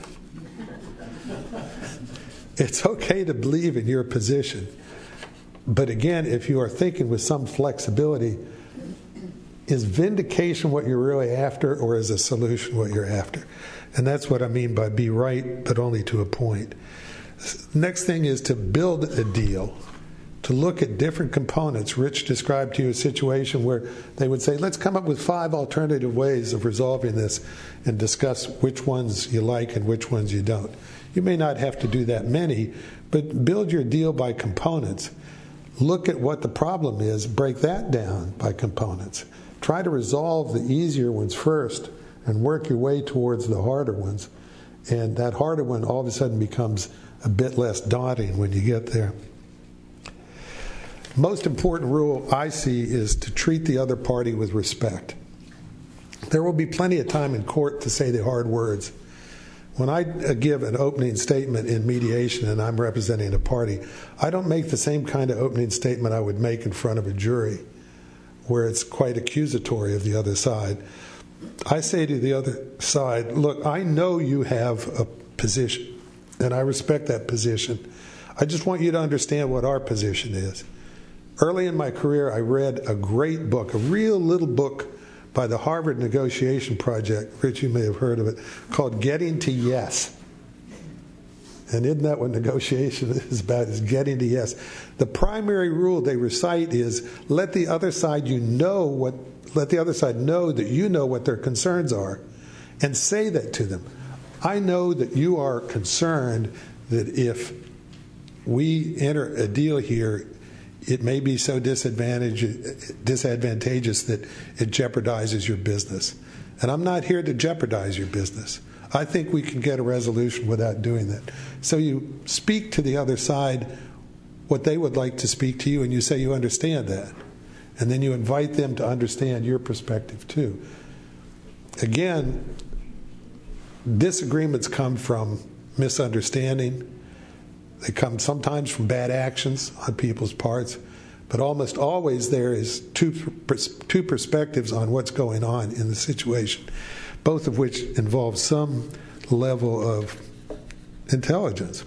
It's okay to believe in your position. But again, if you are thinking with some flexibility, is vindication what you're really after, or is a solution what you're after? And that's what I mean by be right, but only to a point. Next thing is to build a deal, to look at different components. Rich described to you a situation where they would say, let's come up with five alternative ways of resolving this and discuss which ones you like and which ones you don't. You may not have to do that many, but build your deal by components. Look at what the problem is, break that down by components. Try to resolve the easier ones first and work your way towards the harder ones. And that harder one all of a sudden becomes a bit less daunting when you get there. Most important rule I see is to treat the other party with respect. There will be plenty of time in court to say the hard words. When I give an opening statement in mediation and I'm representing a party, I don't make the same kind of opening statement I would make in front of a jury, where it's quite accusatory of the other side. I say to the other side, look, I know you have a position, and I respect that position. I just want you to understand what our position is. Early in my career, I read a great book, a real little book by the Harvard Negotiation Project. Rich, you may have heard of it, called Getting to Yes. And isn't that what negotiation is about, is getting to yes? The primary rule they recite is let the other side you know what let the other side know that you know what their concerns are, and say that to them. I know that you are concerned that if we enter a deal here, it may be so disadvantageous, disadvantageous that it jeopardizes your business. And I'm not here to jeopardize your business. I think we can get a resolution without doing that. So you speak to the other side what they would like to speak to you, and you say you understand that. And then you invite them to understand your perspective too. Again, disagreements come from misunderstanding. They come sometimes from bad actions on people's parts, but almost always there is two, two perspectives on what's going on in the situation, both of which involve some level of intelligence.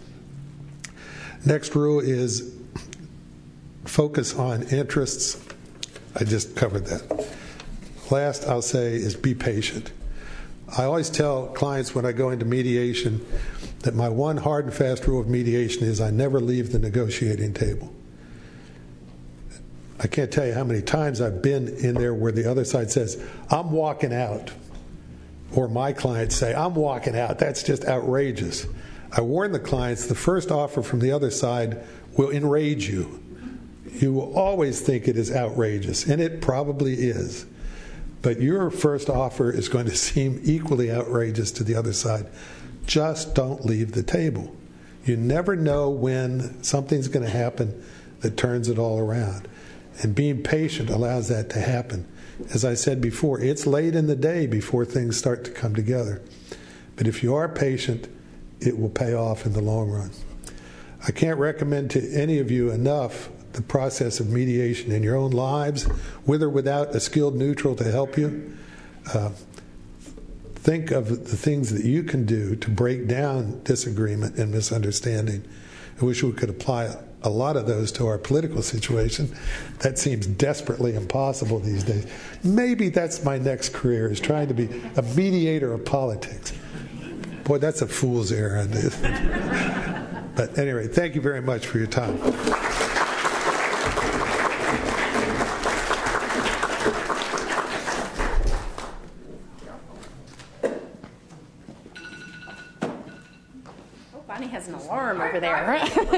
Next rule is focus on interests. I just covered that. Last I'll say is be patient. I always tell clients when I go into mediation that my one hard and fast rule of mediation is I never leave the negotiating table. I can't tell you how many times I've been in there where the other side says, I'm walking out. Or my clients say, I'm walking out. That's just outrageous. I warn the clients, the first offer from the other side will enrage you. You will always think it is outrageous, and it probably is. But your first offer is going to seem equally outrageous to the other side. Just don't leave the table. You never know when something's going to happen that turns it all around. And being patient allows that to happen. As I said before, it's late in the day before things start to come together. But if you are patient, it will pay off in the long run. I can't recommend to any of you enough the process of mediation in your own lives, with or without a skilled neutral to help you. Uh, think of the things that you can do to break down disagreement and misunderstanding. I wish we could apply a lot of those to our political situation. That seems desperately impossible these days. Maybe that's my next career, is trying to be a mediator of politics. Boy, that's a fool's errand. But anyway, thank you very much for your time. Bonnie has an alarm over there.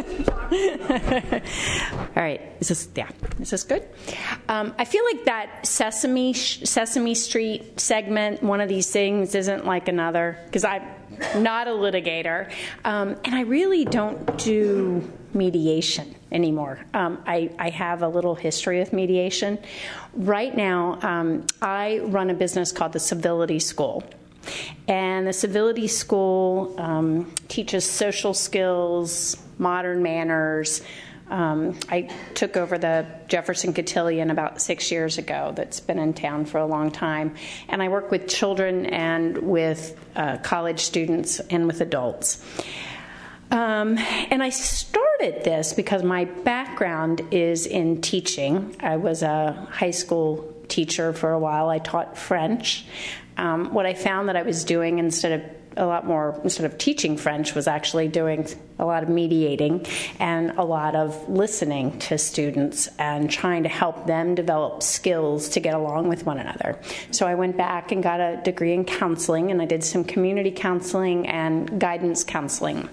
All right, is this, yeah, is this good? Um, I feel like that Sesame Sesame Street segment, one of these things, isn't like another, because I'm not a litigator, um, and I really don't do mediation anymore. Um, I, I have a little history with mediation. Right now, um, I run a business called the Civility School. And the Civility School um, teaches social skills, modern manners. Um, I took over the Jefferson Cotillion about six years ago. That's been in town for a long time. And I work with children and with uh, college students and with adults. Um, and I started this because my background is in teaching. I was a high school teacher for a while. I taught French. Um, what I found that I was doing instead of a lot more, instead of teaching French, was actually doing a lot of mediating and a lot of listening to students and trying to help them develop skills to get along with one another. So I went back and got a degree in counseling, and I did some community counseling and guidance counseling.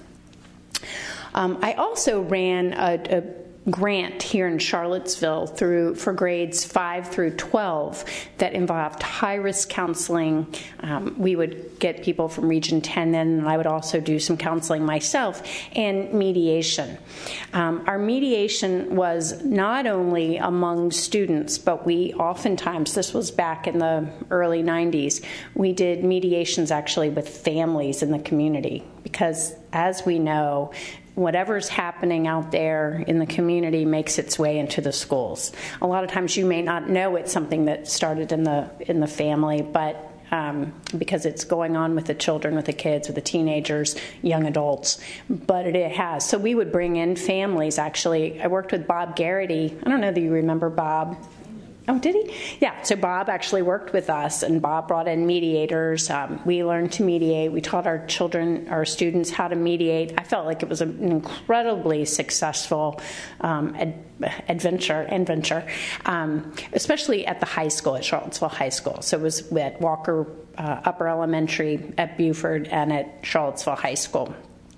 Um, I also ran a, a grant here in Charlottesville through for grades five through twelve that involved high-risk counseling. Um, we would get people from Region ten in, and I would also do some counseling myself, and mediation. Um, our mediation was not only among students, but we oftentimes, this was back in the early nineties, we did mediations actually with families in the community, because as we know, whatever's happening out there in the community makes its way into the schools. A lot of times you may not know it's something that started in the in the family, but um, because it's going on with the children, with the kids, with the teenagers, young adults, but it, it has. So we would bring in families, actually. I worked with Bob Garrity. I don't know that you remember Bob. Oh, did he? Yeah, so Bob actually worked with us, and Bob brought in mediators. Um, we learned to mediate. We taught our children, our students, how to mediate. I felt like it was an incredibly successful um, ad- adventure, adventure um, especially at the high school, at Charlottesville High School. So it was at Walker uh, Upper Elementary, at Buford, and at Charlottesville High School.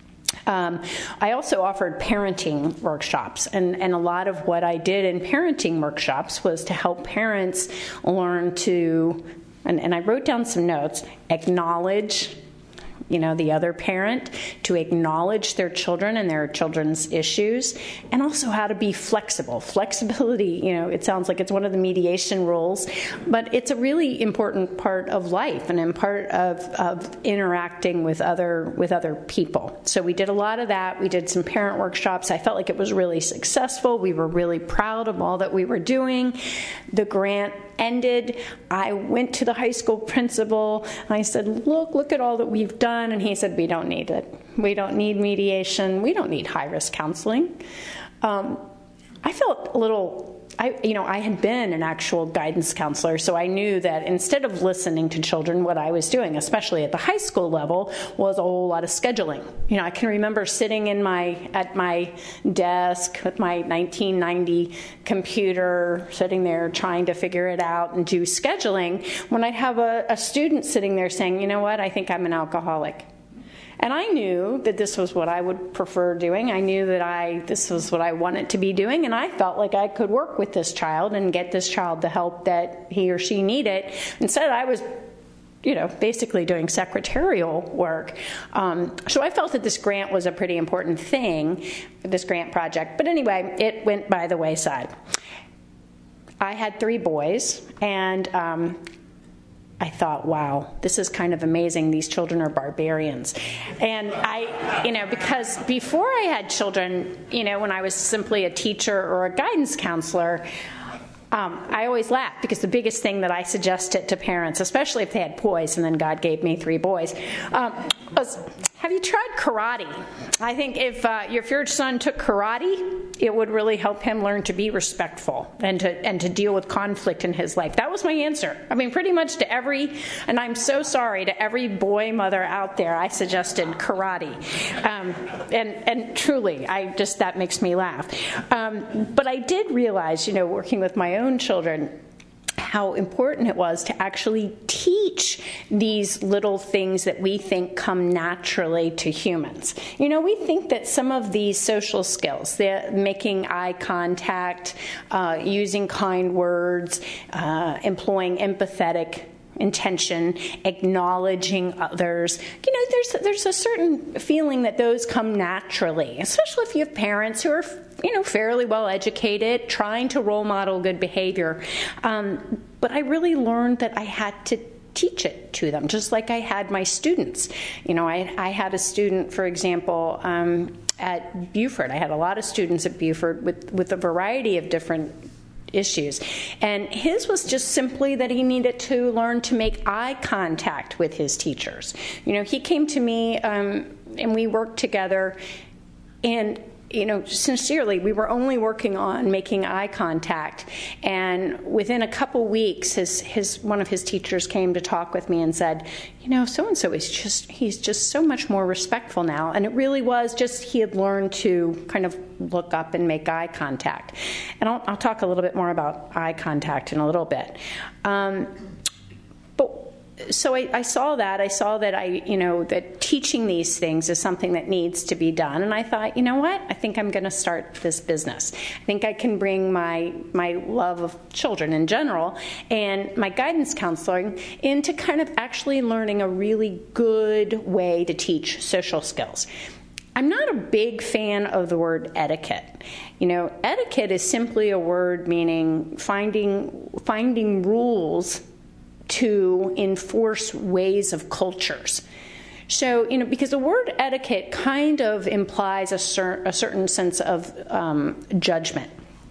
Um, I also offered parenting workshops, and, and a lot of what I did in parenting workshops was to help parents learn to, and, and I wrote down some notes, acknowledge, you know, the other parent, to acknowledge their children and their children's issues, and also how to be flexible. Flexibility, you know, it sounds like it's one of the mediation rules, but it's a really important part of life and in part of, of interacting with other with other people. So we did a lot of that. We did some parent workshops. I felt like it was really successful. We were really proud of all that we were doing. The grant ended. I went to the high school principal. And I said, look, look at all that we've done. And he said, we don't need it. We don't need mediation. We don't need high-risk counseling. Um, I felt a little, I, you know, I had been an actual guidance counselor, so I knew that instead of listening to children, what I was doing, especially at the high school level, was a whole lot of scheduling. You know, I can remember sitting in my at my desk with my nineteen ninety computer, sitting there trying to figure it out and do scheduling, when I'd have a, a student sitting there saying, you know what, I think I'm an alcoholic. And I knew that this was what I would prefer doing. I knew that I this was what I wanted to be doing, and I felt like I could work with this child and get this child the help that he or she needed. Instead, I was, you know, basically doing secretarial work. Um, so I felt that this grant was a pretty important thing, this grant project. But anyway, it went by the wayside. I had three boys, and um, I thought, wow, this is kind of amazing. These children are barbarians. And I, you know, because before I had children, you know, when I was simply a teacher or a guidance counselor, Um, I always laugh because the biggest thing that I suggested to parents, especially if they had boys, and then God gave me three boys, um, was, have you tried karate? I think if, uh, if your son took karate, it would really help him learn to be respectful and to and to deal with conflict in his life. That was my answer. I mean, pretty much to every, and I'm so sorry, to every boy mother out there, I suggested karate. Um, and, and truly, I just, that makes me laugh. Um, but I did realize, you know, working with my own children, how important it was to actually teach these little things that we think come naturally to humans. You know, we think that some of these social skills, the making eye contact, uh, using kind words, uh, employing empathetic intention, acknowledging others. You know, there's there's a certain feeling that those come naturally, especially if you have parents who are, you know, fairly well educated, trying to role model good behavior. Um, but I really learned that I had to teach it to them, just like I had my students. You know, I, I had a student, for example, um, at Buford. I had a lot of students at Buford with, with a variety of different issues. And his was just simply that he needed to learn to make eye contact with his teachers. You know, he came to me um, and we worked together, and you know, sincerely, we were only working on making eye contact. And within a couple weeks, his, his one of his teachers came to talk with me and said, you know, so-and-so is just, he's just so much more respectful now. And it really was just he had learned to kind of look up and make eye contact. And I'll, I'll talk a little bit more about eye contact in a little bit. Um, but So I, I saw that. I saw that I, you know, that teaching these things is something that needs to be done. And I thought, you know what? I think I'm going to start this business. I think I can bring my my love of children in general and my guidance counseling into kind of actually learning a really good way to teach social skills. I'm not a big fan of the word etiquette. You know, etiquette is simply a word meaning finding finding rules to enforce ways of cultures. So, you know, because the word etiquette kind of implies a, cer- a certain sense of um, judgment.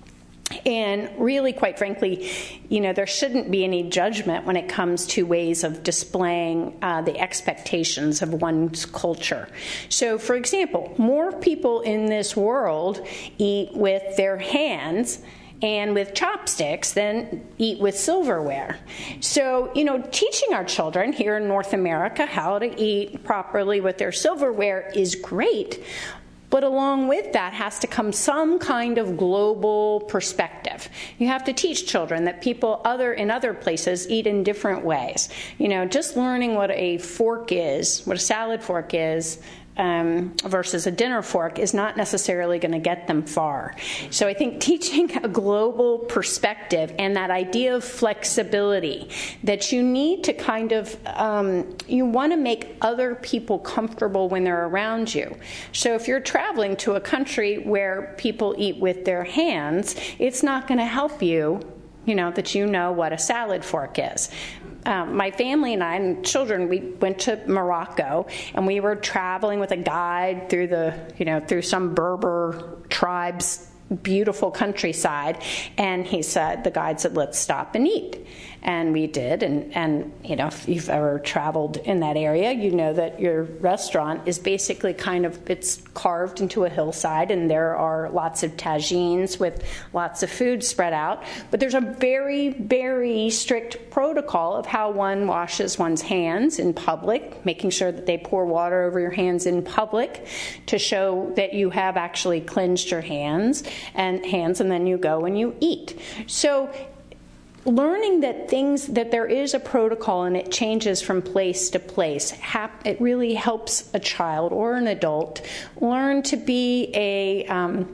And really, quite frankly, you know, there shouldn't be any judgment when it comes to ways of displaying uh, the expectations of one's culture. So, for example, more people in this world eat with their hands and with chopsticks than eat with silverware. So, you know, teaching our children here in North America how to eat properly with their silverware is great, but along with that has to come some kind of global perspective. You have to teach children that people other in other places eat in different ways. You know, just learning what a fork is, what a salad fork is, Um, versus a dinner fork is not necessarily going to get them far. So I think teaching a global perspective and that idea of flexibility, that you need to kind of, um, you want to make other people comfortable when they're around you. So if you're traveling to a country where people eat with their hands, it's not going to help you, you know, that you know what a salad fork is. Um, my family and I and children, we went to Morocco, and we were traveling with a guide through the, you know, through some Berber tribe's beautiful countryside, and he said, the guide said, let's stop and eat. And we did, and, and you know, if you've ever traveled in that area, you know that your restaurant is basically kind of, it's carved into a hillside, and there are lots of tagines with lots of food spread out. But there's a very, very strict protocol of how one washes one's hands in public, making sure that they pour water over your hands in public to show that you have actually cleansed your hands and hands, and then you go and you eat. So learning that things, that there is a protocol and it changes from place to place, it really helps a child or an adult learn to be a, um,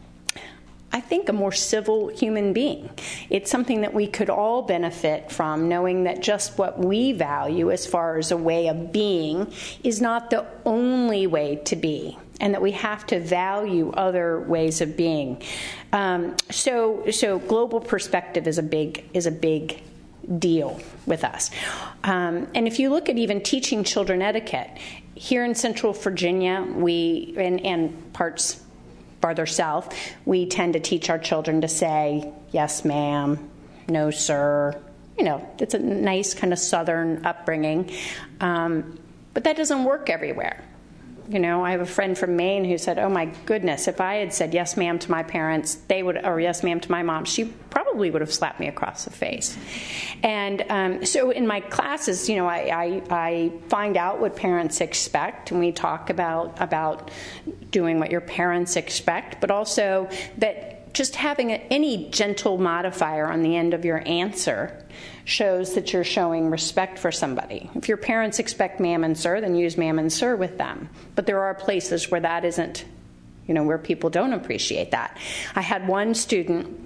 I think, a more civil human being. It's something that we could all benefit from, knowing that just what we value as far as a way of being is not the only way to be, and that we have to value other ways of being. Um, so, so global perspective is a big is a big deal with us. Um, and if you look at even teaching children etiquette, here in Central Virginia, we and, and parts farther south, we tend to teach our children to say, yes, ma'am, no, sir. You know, it's a nice kind of Southern upbringing. Um, but that doesn't work everywhere. You know, I have a friend from Maine who said, oh my goodness, if I had said yes ma'am to my parents, they would, or yes ma'am to my mom, she probably would have slapped me across the face. And um, so in my classes, you know, I, I, I find out what parents expect, and we talk about, about doing what your parents expect, but also that just having a, any gentle modifier on the end of your answer shows that you're showing respect for somebody. If your parents expect ma'am and sir, then use ma'am and sir with them. But there are places where that isn't, you know, where people don't appreciate that. I had one student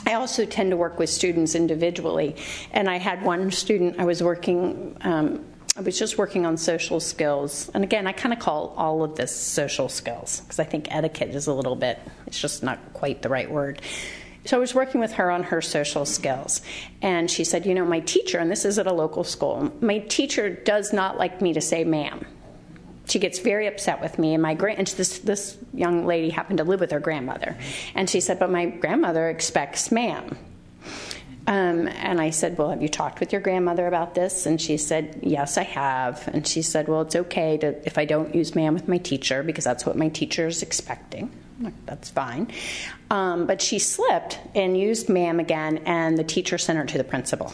I also tend to work with students individually. And I had one student I was working, um, I was just working on social skills. And again, I kind of call all of this social skills because I think etiquette is a little bit, it's just not quite the right word. So I was working with her on her social skills. And she said, you know, my teacher, and this is at a local school, my teacher does not like me to say ma'am. She gets very upset with me, and my grand, and this this young lady happened to live with her grandmother, and she said, "But my grandmother expects ma'am." Um, and I said, "Well, have you talked with your grandmother about this?" And she said, "Yes, I have." And she said, "Well, it's okay to if I don't use ma'am with my teacher because that's what my teacher is expecting." I'm like, that's fine. Um, but she slipped and used ma'am again, and the teacher sent her to the principal.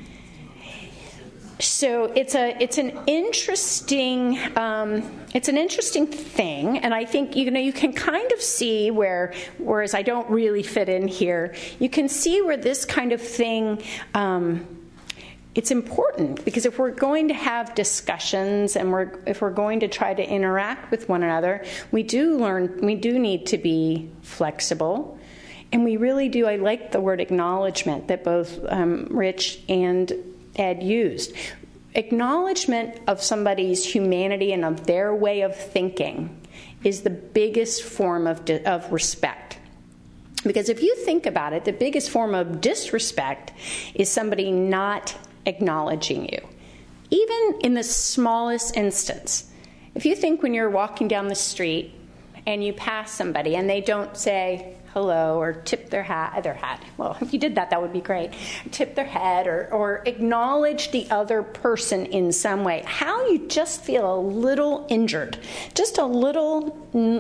So it's a it's an interesting um, it's an interesting thing, and I think you know you can kind of see where, whereas I don't really fit in here, you can see where this kind of thing. Um, It's important because if we're going to have discussions and we're if we're going to try to interact with one another, we do learn we do need to be flexible, and we really do. I like the word acknowledgement that both um, Rich and Ed used. Acknowledgement of somebody's humanity and of their way of thinking is the biggest form of di- of respect. Because if you think about it, the biggest form of disrespect is somebody not acknowledging you. Even in the smallest instance. If you think when you're walking down the street and you pass somebody and they don't say hello or tip their hat, their hat. Well, if you did that, that would be great. Tip their head or, or acknowledge the other person in some way. How you just feel a little injured, just a little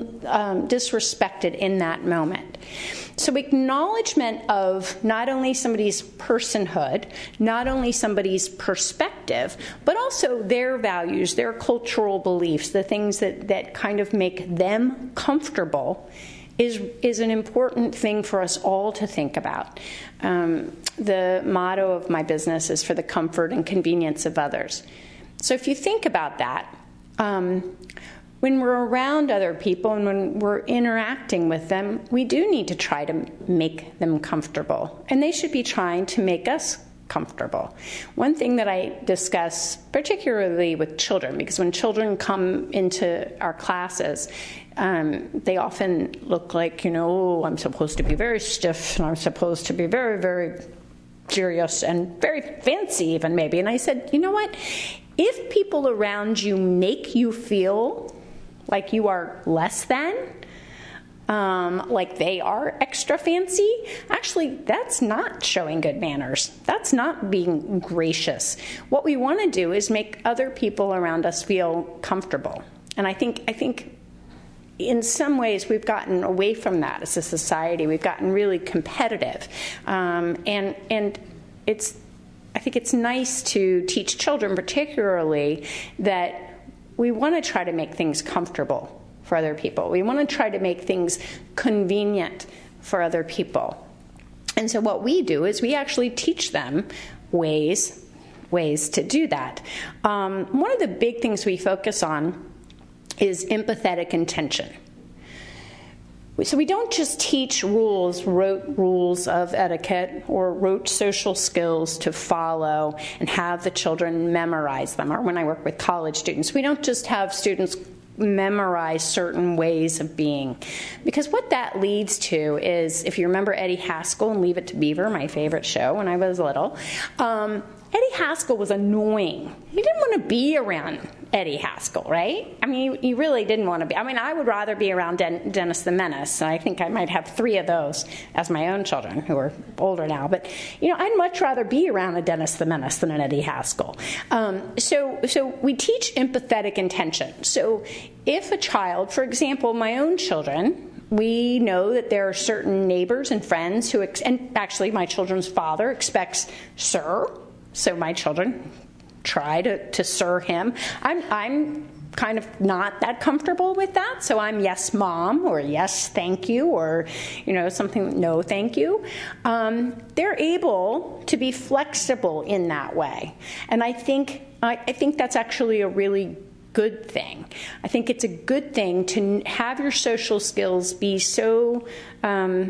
um, disrespected in that moment. So acknowledgement of not only somebody's personhood, not only somebody's perspective, but also their values, their cultural beliefs, the things that, that kind of make them comfortable is is an important thing for us all to think about. Um, the motto of my business is for the comfort and convenience of others. So if you think about that, um, when we're around other people and when we're interacting with them, we do need to try to make them comfortable. And they should be trying to make us comfortable. One thing that I discuss, particularly with children, because when children come into our classes, um, they often look like, you know, oh, I'm supposed to be very stiff and I'm supposed to be very, very serious and very fancy even maybe. And I said, you know what? If people around you make you feel like you are less than, Um, like they are extra fancy, actually that's not showing good manners. That's not being gracious. What we want to do is make other people around us feel comfortable. And I think I think in some ways we've gotten away from that as a society. We've gotten really competitive. Um, and and it's I think it's nice to teach children particularly that we want to try to make things comfortable for other people. We want to try to make things convenient for other people. And so what we do is we actually teach them ways, ways to do that. Um, one of the big things we focus on is empathetic intention. So we don't just teach rules, rote rules of etiquette or rote social skills to follow and have the children memorize them. Or when I work with college students, we don't just have students memorize certain ways of being. Because what that leads to is, if you remember Eddie Haskell and Leave It to Beaver, my favorite show when I was little, um, Eddie Haskell was annoying. You didn't want to be around Eddie Haskell, right? I mean, you, you really didn't want to be. I mean, I would rather be around Den- Dennis the Menace. And I think I might have three of those as my own children, who are older now. But, you know, I'd much rather be around a Dennis the Menace than an Eddie Haskell. Um, so, so we teach empathetic intention. So if a child, for example, my own children, we know that there are certain neighbors and friends who, ex- and actually my children's father expects sir. So my children try to, to sir him. I'm, I'm kind of not that comfortable with that, so I'm yes, mom, or yes, thank you, or you know something, no, thank you. Um, they're able to be flexible in that way, and I think I, I think that's actually a really good thing. I think it's a good thing to have your social skills be so. Um,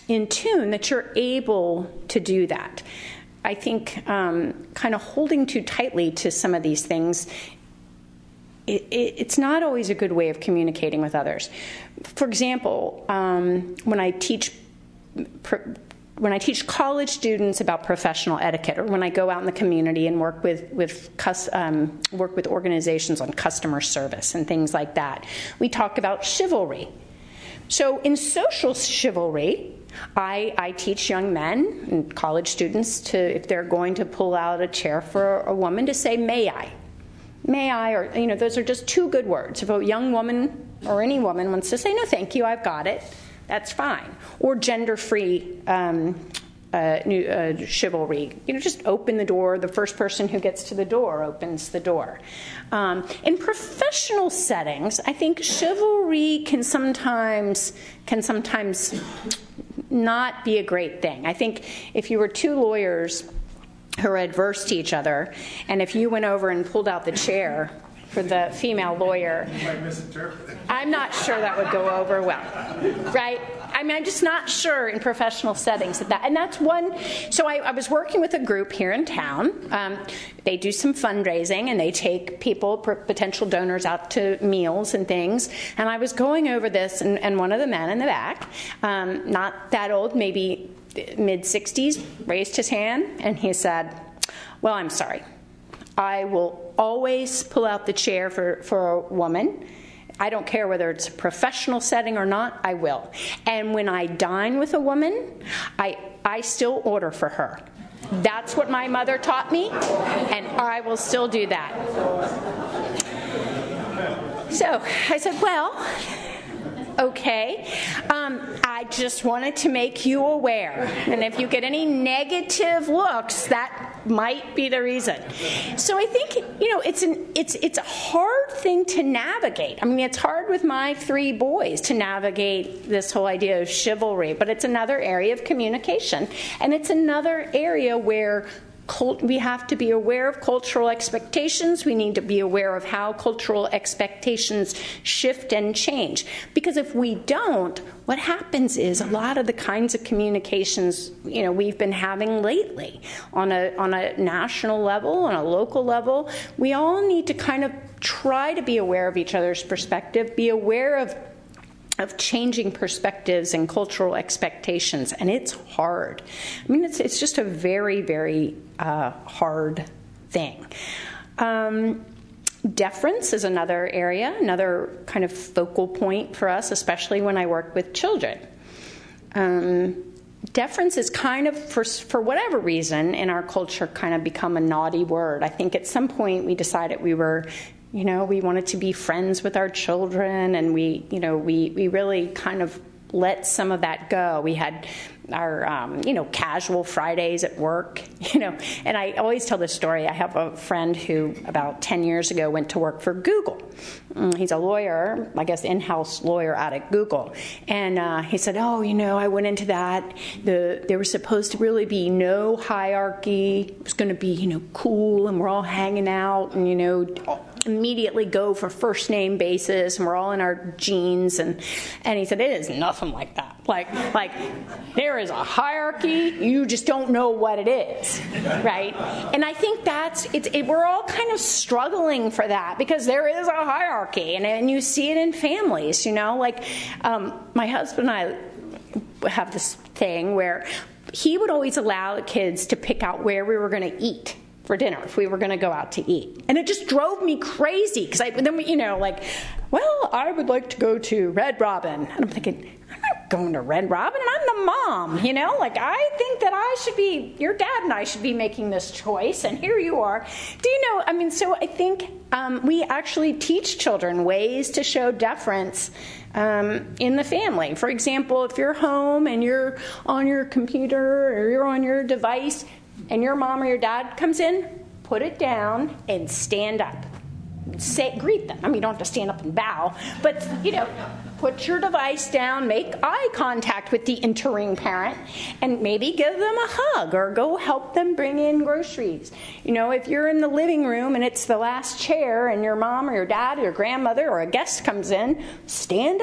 in tune, that you're able to do that. I think um, kind of holding too tightly to some of these things, it, it, it's not always a good way of communicating with others. For example, um, when I teach when I teach college students about professional etiquette, or when I go out in the community and work with with um, work with organizations on customer service and things like that, we talk about chivalry. So in social chivalry, I, I teach young men and college students to, if they're going to pull out a chair for a woman, to say, may I? May I? Or, you know, those are just two good words. If a young woman or any woman wants to say, no, thank you, I've got it, that's fine. Or gender-free um, uh, new, uh, chivalry. You know, just open the door. The first person who gets to the door opens the door. Um, in professional settings, I think chivalry can sometimes can sometimes not be a great thing. I think if you were two lawyers who are adverse to each other, and if you went over and pulled out the chair for the female lawyer, I'm not sure that would go over well, right? I mean, I'm just not sure in professional settings that that, and that's one. So I, I was working with a group here in town. Um, they do some fundraising, and they take people, potential donors, out to meals and things. And I was going over this, and, and one of the men in the back, um, not that old, maybe mid sixties, raised his hand, and he said, well, I'm sorry. I will always pull out the chair for, for a woman. I don't care whether it's a professional setting or not, I will. And when I dine with a woman, I, I still order for her. That's what my mother taught me, and I will still do that. So I said, well, okay, um, I just wanted to make you aware. And if you get any negative looks, that might be the reason. So I think, you know, it's an it's it's a hard thing to navigate. I mean, it's hard with my three boys to navigate this whole idea of chivalry, but it's another area of communication, and it's another area where we have to be aware of cultural expectations. We need to be aware of how cultural expectations shift and change. Because if we don't, what happens is a lot of the kinds of communications, you know, we've been having lately on a on a national level, on a local level, we all need to kind of try to be aware of each other's perspective, be aware of of changing perspectives and cultural expectations, and it's hard. I mean, it's it's just a very, very uh, hard thing. Um, deference is another area, another kind of focal point for us, especially when I work with children. Um, deference is kind of, for, for whatever reason, in our culture, kind of become a naughty word. I think at some point we decided we were You know, we wanted to be friends with our children, and we, you know, we, we really kind of let some of that go. We had our, um, you know, casual Fridays at work, you know, and I always tell this story. I have a friend who about ten years ago went to work for Google. He's a lawyer, I guess in-house lawyer out at Google. And uh, he said, oh, you know, I went into that. The, there was supposed to really be no hierarchy. It was going to be, you know, cool, and we're all hanging out, and, you know, immediately go for first name basis, and we're all in our jeans, and and he said it is nothing like that. Like like there is a hierarchy, you just don't know what it is, right? And I think that's it's it, we're all kind of struggling for that, because there is a hierarchy, and and you see it in families, you know, like um, my husband and I have this thing where he would always allow the kids to pick out where we were going to eat for dinner if we were going to go out to eat. And it just drove me crazy, because I then we, you know, like, well, I would like to go to Red Robin. And I'm thinking, I'm not going to Red Robin, and I'm the mom, you know? Like, I think that I should be, your dad and I should be making this choice, and here you are. Do you know, I mean, so I think um, we actually teach children ways to show deference Um, in the family. For example, if you're home and you're on your computer or you're on your device, and your mom or your dad comes in, put it down and stand up. Say, greet them. I mean, you don't have to stand up and bow, but, you know, put your device down, make eye contact with the entering parent, and maybe give them a hug or go help them bring in groceries. You know, if you're in the living room and it's the last chair and your mom or your dad or your grandmother or a guest comes in, stand up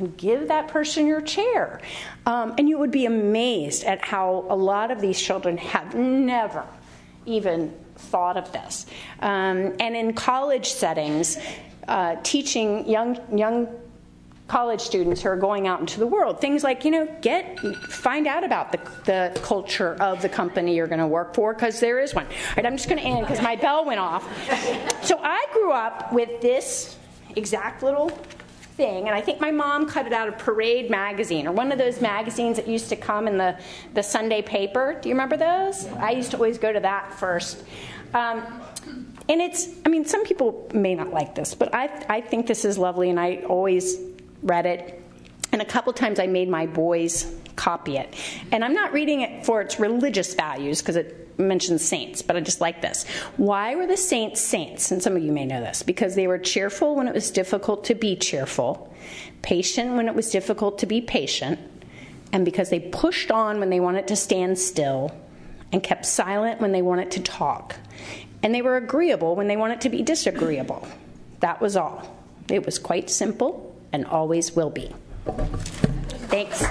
and give that person your chair. Um, and you would be amazed at how a lot of these children have never even thought of this. Um, and in college settings, uh, teaching young young college students who are going out into the world, things like, you know, get find out about the, the culture of the company you're going to work for, because there is one. All right, I'm just going to end because my bell went off. So I grew up with this exact little thing, and I think my mom cut it out of Parade magazine, or one of those magazines that used to come in the, the Sunday paper. Do you remember those? I used to always go to that first. Um, and it's, I mean, some people may not like this, but I, I think this is lovely, and I always read it. And a couple times I made my boys copy it. And I'm not reading it for its religious values, because it mentions saints, but I just like this. Why were the saints saints? And some of you may know this. Because they were cheerful when it was difficult to be cheerful, patient when it was difficult to be patient, and because they pushed on when they wanted to stand still, and kept silent when they wanted to talk. And they were agreeable when they wanted to be disagreeable. That was all. It was quite simple, and always will be. Thanks.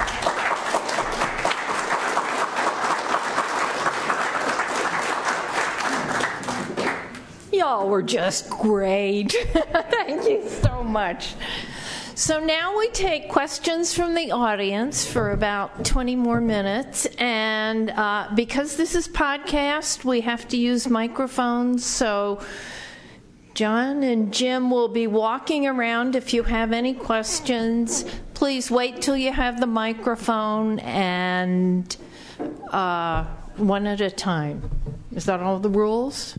Y'all were just great. Thank you so much. So now we take questions from the audience for about twenty more minutes. And uh, because this is podcast, we have to use microphones. So John and Jim will be walking around. If you have any questions, please wait till you have the microphone, and uh, one at a time. Is that all the rules?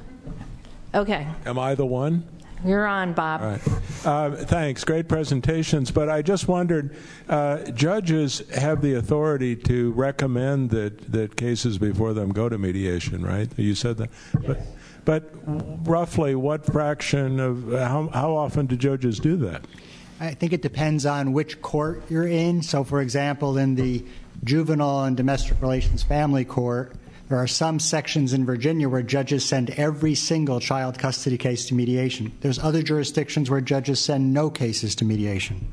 Okay. Am I the one? You're on, Bob. All right. Uh, thanks. Great presentations. But I just wondered, uh, judges have the authority to recommend that, that cases before them go to mediation, right? You said that. Yes. But, But roughly, what fraction of, how, how often do judges do that? I think it depends on which court you're in. So, for example, in the Juvenile and Domestic Relations Family Court, there are some sections in Virginia where judges send every single child custody case to mediation. There's other jurisdictions where judges send no cases to mediation.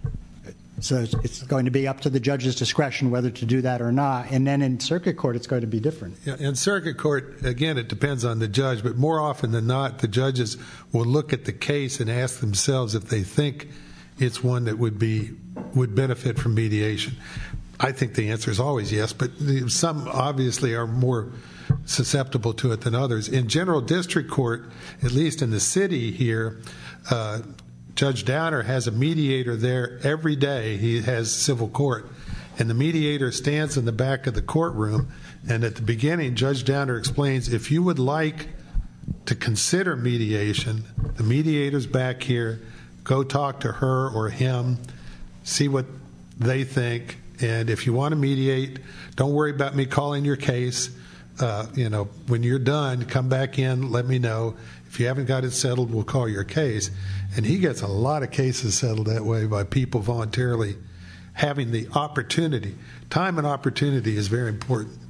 So it's going to be up to the judge's discretion whether to do that or not. And then in circuit court, it's going to be different. Yeah, in circuit court, again, it depends on the judge, but more often than not, the judges will look at the case and ask themselves if they think it's one that would be would benefit from mediation. I think the answer is always yes, but some obviously are more susceptible to it than others. In general district court, at least in the city here, uh, Judge Downer has a mediator there every day. He has civil court. And the mediator stands in the back of the courtroom. And at the beginning, Judge Downer explains, if you would like to consider mediation, the mediator's back here. Go talk to her or him. See what they think. And if you want to mediate, don't worry about me calling your case. Uh, you know, when you're done, come back in, let me know. If you haven't got it settled, we'll call your case. And he gets a lot of cases settled that way by people voluntarily having the opportunity. Time and opportunity is very important.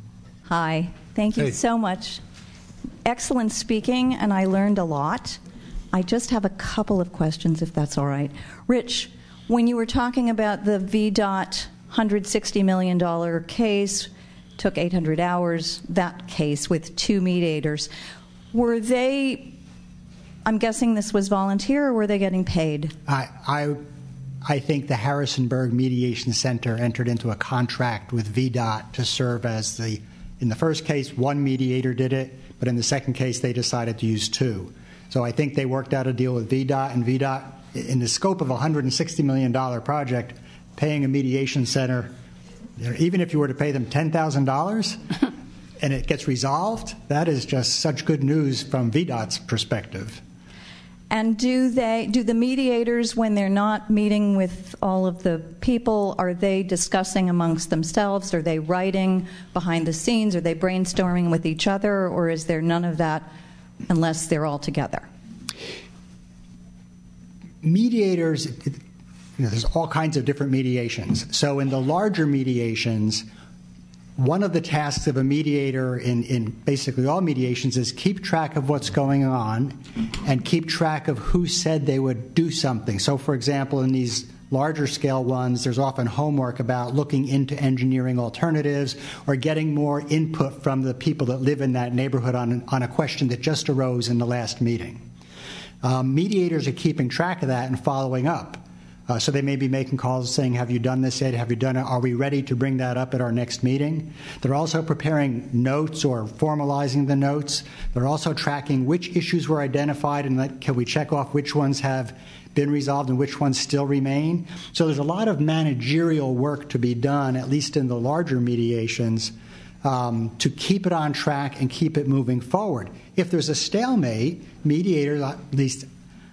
Hi. Thank you hey. so much. Excellent speaking, and I learned a lot. I just have a couple of questions, if that's all right. Rich, when you were talking about the V DOT one hundred sixty million dollars case, took eight hundred hours, that case with two mediators, were they, I'm guessing this was volunteer, or were they getting paid? I, I, I think the Harrisonburg Mediation Center entered into a contract with V DOT to serve as the, in the first case, one mediator did it, but in the second case, they decided to use two. So I think they worked out a deal with V DOT, and V DOT, in the scope of a one hundred sixty million dollars project, paying a mediation center, even if you were to pay them ten thousand dollars and it gets resolved, that is just such good news from V DOT's perspective. And do they, do the mediators, when they're not meeting with all of the people, are they discussing amongst themselves? Are they writing behind the scenes? Are they brainstorming with each other? Or is there none of that unless they're all together? Mediators, you know, there's all kinds of different mediations. So in the larger mediations, one of the tasks of a mediator in, in basically all mediations is keep track of what's going on and keep track of who said they would do something. So, for example, in these larger scale ones, there's often homework about looking into engineering alternatives or getting more input from the people that live in that neighborhood on, on a question that just arose in the last meeting. Um, mediators are keeping track of that and following up. Uh, so they may be making calls saying, have you done this yet? Have you done it? Are we ready to bring that up at our next meeting? They're also preparing notes or formalizing the notes. They're also tracking which issues were identified and like, can we check off which ones have been resolved and which ones still remain. So there's a lot of managerial work to be done, at least in the larger mediations, um, to keep it on track and keep it moving forward. If there's a stalemate, mediators, at least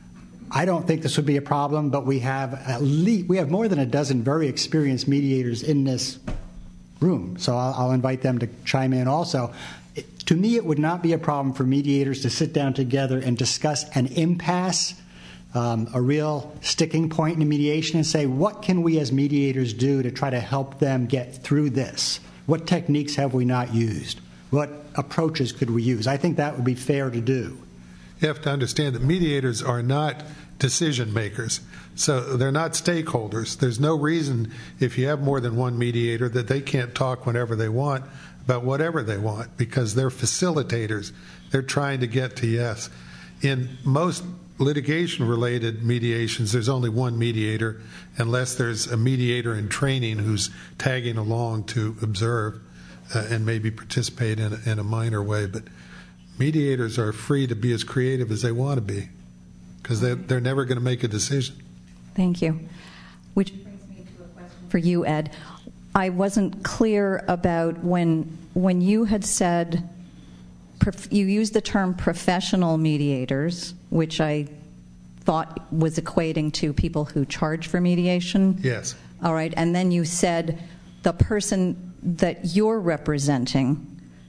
I don't think this would be a problem, but we have at least we have more than a dozen very experienced mediators in this room. So I'll, I'll invite them to chime in also. It, to me, it would not be a problem for mediators to sit down together and discuss an impasse, um, a real sticking point in mediation, and say, what can we as mediators do to try to help them get through this? What techniques have we not used? What approaches could we use? I think that would be fair to do. You have to understand that mediators are not decision makers. So they're not stakeholders. There's no reason, if you have more than one mediator, that they can't talk whenever they want about whatever they want, because they're facilitators. They're trying to get to yes. In most litigation-related mediations, there's only one mediator, unless there's a mediator in training who's tagging along to observe uh, and maybe participate in a, in a minor way. But mediators are free to be as creative as they want to be, because they're, they're never going to make a decision. Thank you. Which brings me to a question for you, Ed. I wasn't clear about when when you had said, prof, you used the term professional mediators, which I thought was equating to people who charge for mediation. Yes. All right. And then you said the person that you're representing.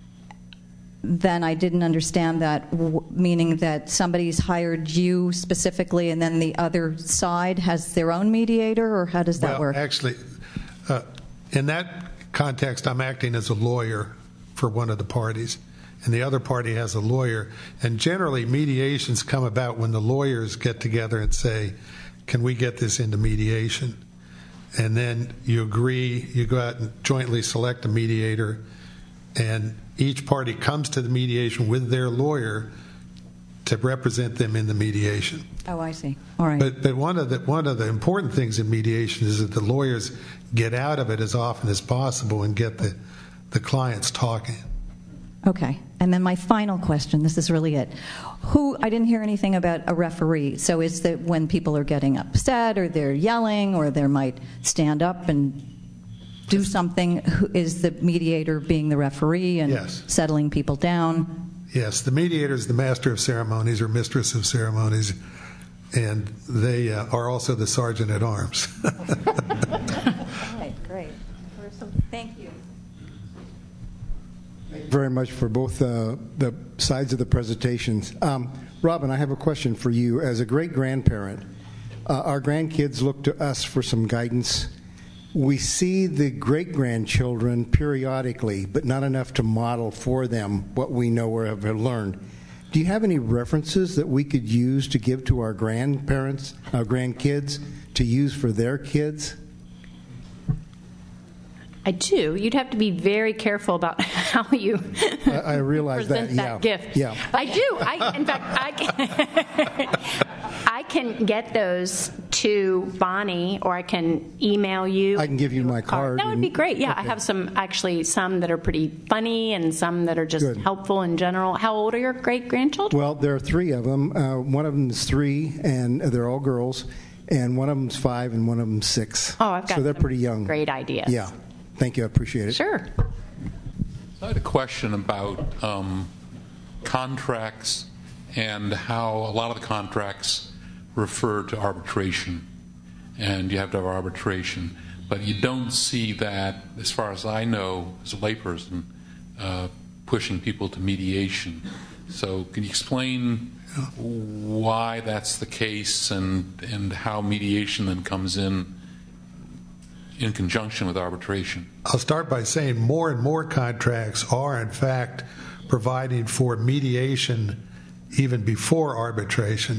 Then I didn't understand that, w- meaning that somebody's hired you specifically and then the other side has their own mediator, or how does that well, work? Actually, uh, in that context, I'm acting as a lawyer for one of the parties, and the other party has a lawyer. And generally, mediations come about when the lawyers get together and say, can we get this into mediation? And then you agree, you go out and jointly select a mediator, and each party comes to the mediation with their lawyer to represent them in the mediation. Oh, I see. All right. But but one of the one of the important things in mediation is that the lawyers get out of it as often as possible and get the the clients talking. Okay. And then my final question, this is really it. Who, I didn't hear anything about a referee. So is that when people are getting upset or they're yelling or they might stand up and do something, who is the mediator being the referee and yes. settling people down? Yes, the mediator is the master of ceremonies or mistress of ceremonies, and they uh, are also the sergeant at arms. All right, great. Thank you. Thank you very much for both uh, the sides of the presentations. Um, Robin, I have a question for you. As a great-grandparent, uh, our grandkids look to us for some guidance. We see the great-grandchildren periodically, but not enough to model for them what we know or have learned. Do you have any references that we could use to give to our grandparents, our grandkids, to use for their kids? I do. You'd have to be very careful about how you I, I realize present that, that yeah. gift. Yeah. I do. I, in fact, I can, I can get those to Bonnie, or I can email you. I can give you my card. That would be great. Yeah, okay. I have some, actually, some that are pretty funny and some that are just Good. helpful in general. How old are your great-grandchildren? Well, there are three of them. Uh, one of them is three, and they're all girls. And one of them's five, and one of them's six. Oh, I've got so they're some pretty young. Great ideas. Yeah. Thank you. I appreciate it. Sure. I had a question about um, contracts and how a lot of the contracts refer to arbitration, and you have to have arbitration, but you don't see that, as far as I know, as a layperson, uh, pushing people to mediation. So can you explain why that's the case and, and how mediation then comes in in conjunction with arbitration? I'll start by saying more and more contracts are, in fact, providing for mediation even before arbitration,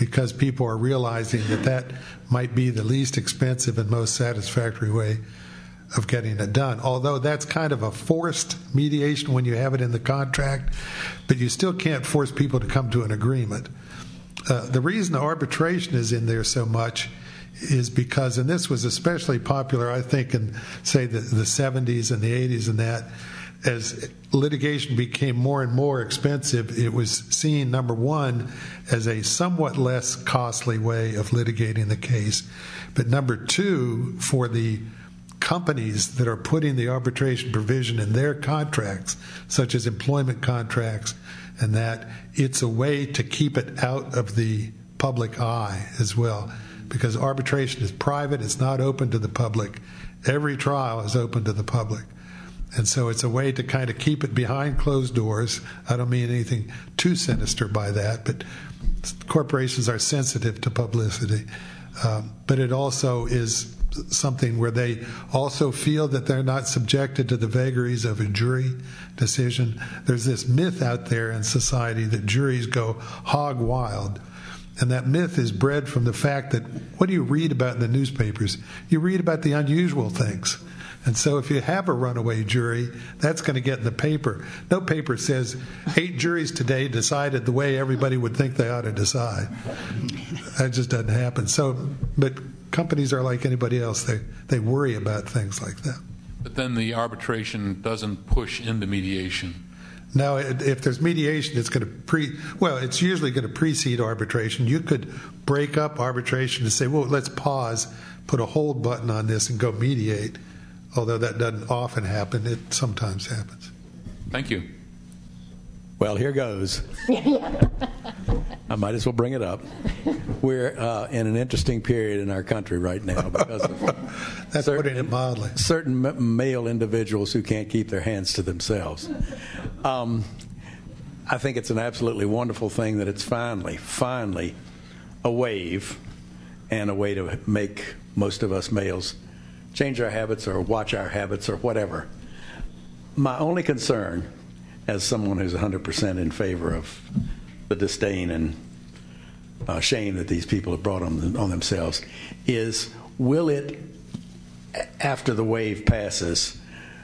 because people are realizing that that might be the least expensive and most satisfactory way of getting it done. Although that's kind of a forced mediation when you have it in the contract, but you still can't force people to come to an agreement. Uh, the reason arbitration is in there so much is because, and this was especially popular, I think, in, say, the, the seventies and the eighties and that, as litigation became more and more expensive, it was seen, number one, as a somewhat less costly way of litigating the case. But number two, for the companies that are putting the arbitration provision in their contracts, such as employment contracts, and that it's a way to keep it out of the public eye as well. Because arbitration is private, it's not open to the public. Every trial is open to the public. And so it's a way to kind of keep it behind closed doors. I don't mean anything too sinister by that, but corporations are sensitive to publicity. Um, but it also is something where they also feel that they're not subjected to the vagaries of a jury decision. There's this myth out there in society that juries go hog wild. And that myth is bred from the fact that what do you read about in the newspapers? You read about the unusual things. And so if you have a runaway jury, that's going to get in the paper. No paper says eight juries today decided the way everybody would think they ought to decide. That just doesn't happen. So, but companies are like anybody else. They, they worry about things like that. But then the arbitration doesn't push into mediation. Now, if there's mediation, it's going to pre, well, it's usually going to precede arbitration. You could break up arbitration and say, well, let's pause, put a hold button on this and go mediate. Although that doesn't often happen, it sometimes happens. Thank you. Well, here goes. I might as well bring it up. We're uh, in an interesting period in our country right now because of That's certain, putting it mildly. certain m- male individuals who can't keep their hands to themselves. Um, I think it's an absolutely wonderful thing that it's finally, finally a wave and a way to make most of us males change our habits or watch our habits or whatever. My only concern, as someone who's one hundred percent in favor of the disdain and uh, shame that these people have brought on, on themselves, is will it, after the wave passes,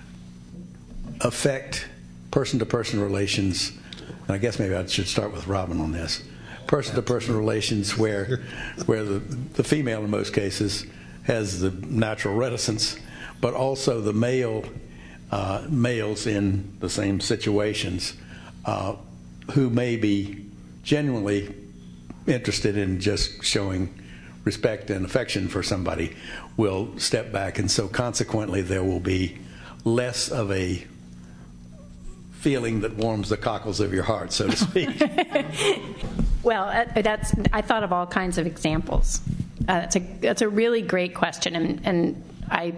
affect person-to-person relations? And I guess maybe I should start with Robin on this. Person-to-person relations where, where the, the female in most cases has the natural reticence, but also the male uh, males in the same situations uh, who may be genuinely interested in just showing respect and affection for somebody will step back, and so consequently there will be less of a feeling that warms the cockles of your heart, so to speak. Well, uh, that's I thought of all kinds of examples. Uh, that's a that's a really great question, and and I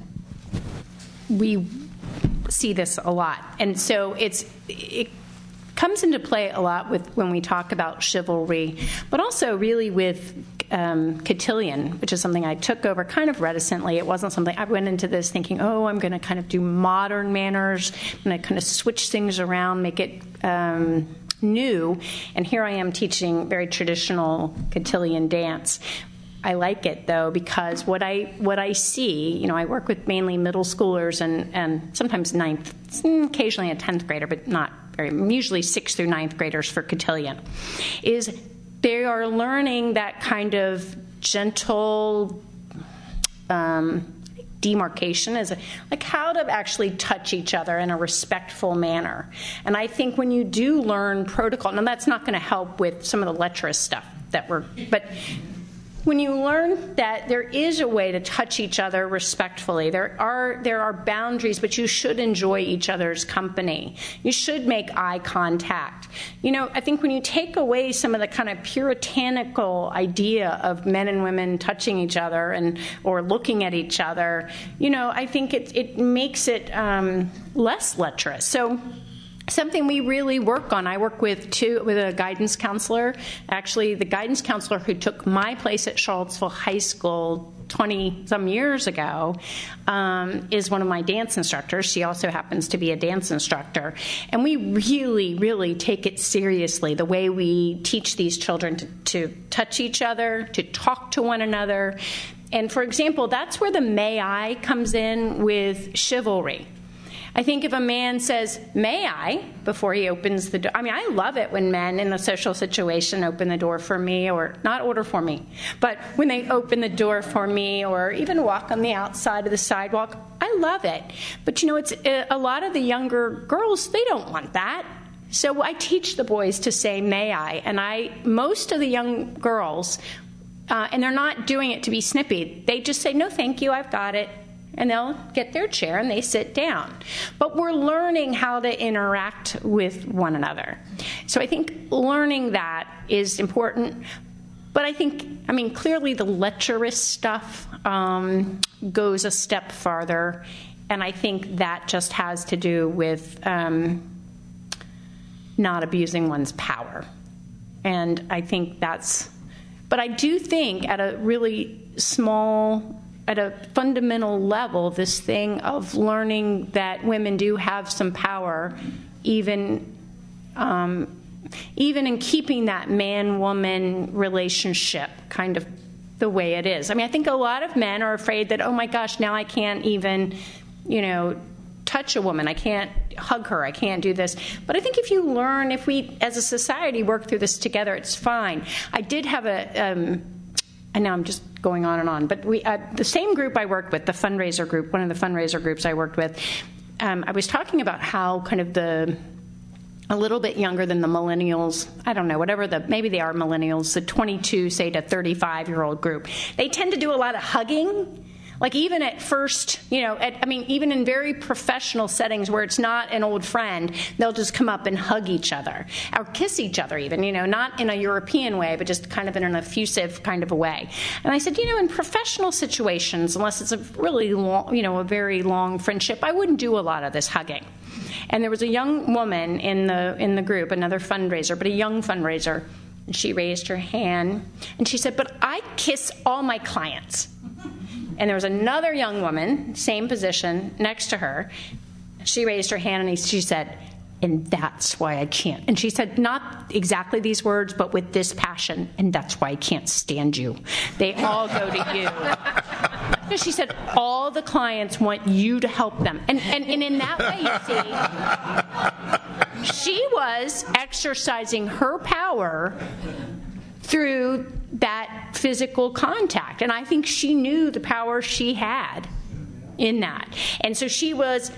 we see this a lot, and so it's it comes into play a lot with when we talk about chivalry, but also really with um, cotillion, which is something I took over kind of reticently. It wasn't something I went into this thinking, oh, I'm going to kind of do modern manners, I'm going to kind of switch things around, make it. Um, new, and here I am teaching very traditional cotillion dance. I like it though because what I what I see, you know, I work with mainly middle schoolers and, and sometimes ninth, occasionally a tenth grader, but not very, usually sixth through ninth graders for cotillion, is they are learning that kind of gentle um, demarcation, is like how to actually touch each other in a respectful manner. And I think when you do learn protocol, now that's not going to help with some of the lecherous stuff that we're, but when you learn that there is a way to touch each other respectfully, there are there are boundaries, but you should enjoy each other's company. You should make eye contact. You know, I think when you take away some of the kind of puritanical idea of men and women touching each other and or looking at each other, you know, I think it it makes it um, less lecherous. So something we really work on. I work with two with a guidance counselor. Actually, the guidance counselor who took my place at Charlottesville High School twenty some years ago um, is one of my dance instructors. She also happens to be a dance instructor. And we really, really take it seriously, the way we teach these children to, to touch each other, to talk to one another. And for example, that's where the may I comes in with chivalry. I think if a man says, may I, before he opens the door, I mean, I love it when men in a social situation open the door for me, or not order for me, but when they open the door for me, or even walk on the outside of the sidewalk, I love it. But you know, it's a lot of the younger girls, they don't want that. So I teach the boys to say, may I, and I, most of the young girls, uh, and they're not doing it to be snippy, they just say, no, thank you, I've got it. And they'll get their chair and they sit down. But we're learning how to interact with one another. So I think learning that is important. But I think, I mean, clearly the lecherous stuff um, goes a step farther. And I think that just has to do with um, not abusing one's power. And I think that's, but I do think at a really small, at a fundamental level, this thing of learning that women do have some power, even um, even in keeping that man-woman relationship kind of the way it is. I mean, I think a lot of men are afraid that, oh my gosh, now I can't even, you know, touch a woman. I can't hug her. I can't do this. But I think if you learn, if we as a society work through this together, it's fine. I did have a... Um, And now I'm just going on and on. But we, uh, the same group I worked with, the fundraiser group, one of the fundraiser groups I worked with, um, I was talking about how kind of the, a little bit younger than the millennials, I don't know, whatever the, maybe they are millennials, the twenty-two, say, to thirty-five-year-old group, they tend to do a lot of hugging. Like even at first, you know, at, I mean, even in very professional settings where it's not an old friend, they'll just come up and hug each other or kiss each other even, you know, not in a European way, but just kind of in an effusive kind of a way. And I said, you know, in professional situations, unless it's a really long, you know, a very long friendship, I wouldn't do a lot of this hugging. And there was a young woman in the in the group, another fundraiser, but a young fundraiser, and she raised her hand and she said, but I kiss all my clients. And there was another young woman, same position, next to her. She raised her hand and she said, and that's why I can't. And she said, not exactly these words, but with this passion, and that's why I can't stand you. They all go to you. Because she said, all the clients want you to help them. And, and, and in that way, you see, she was exercising her power through that physical contact. And I think she knew the power she had in that. And so she was,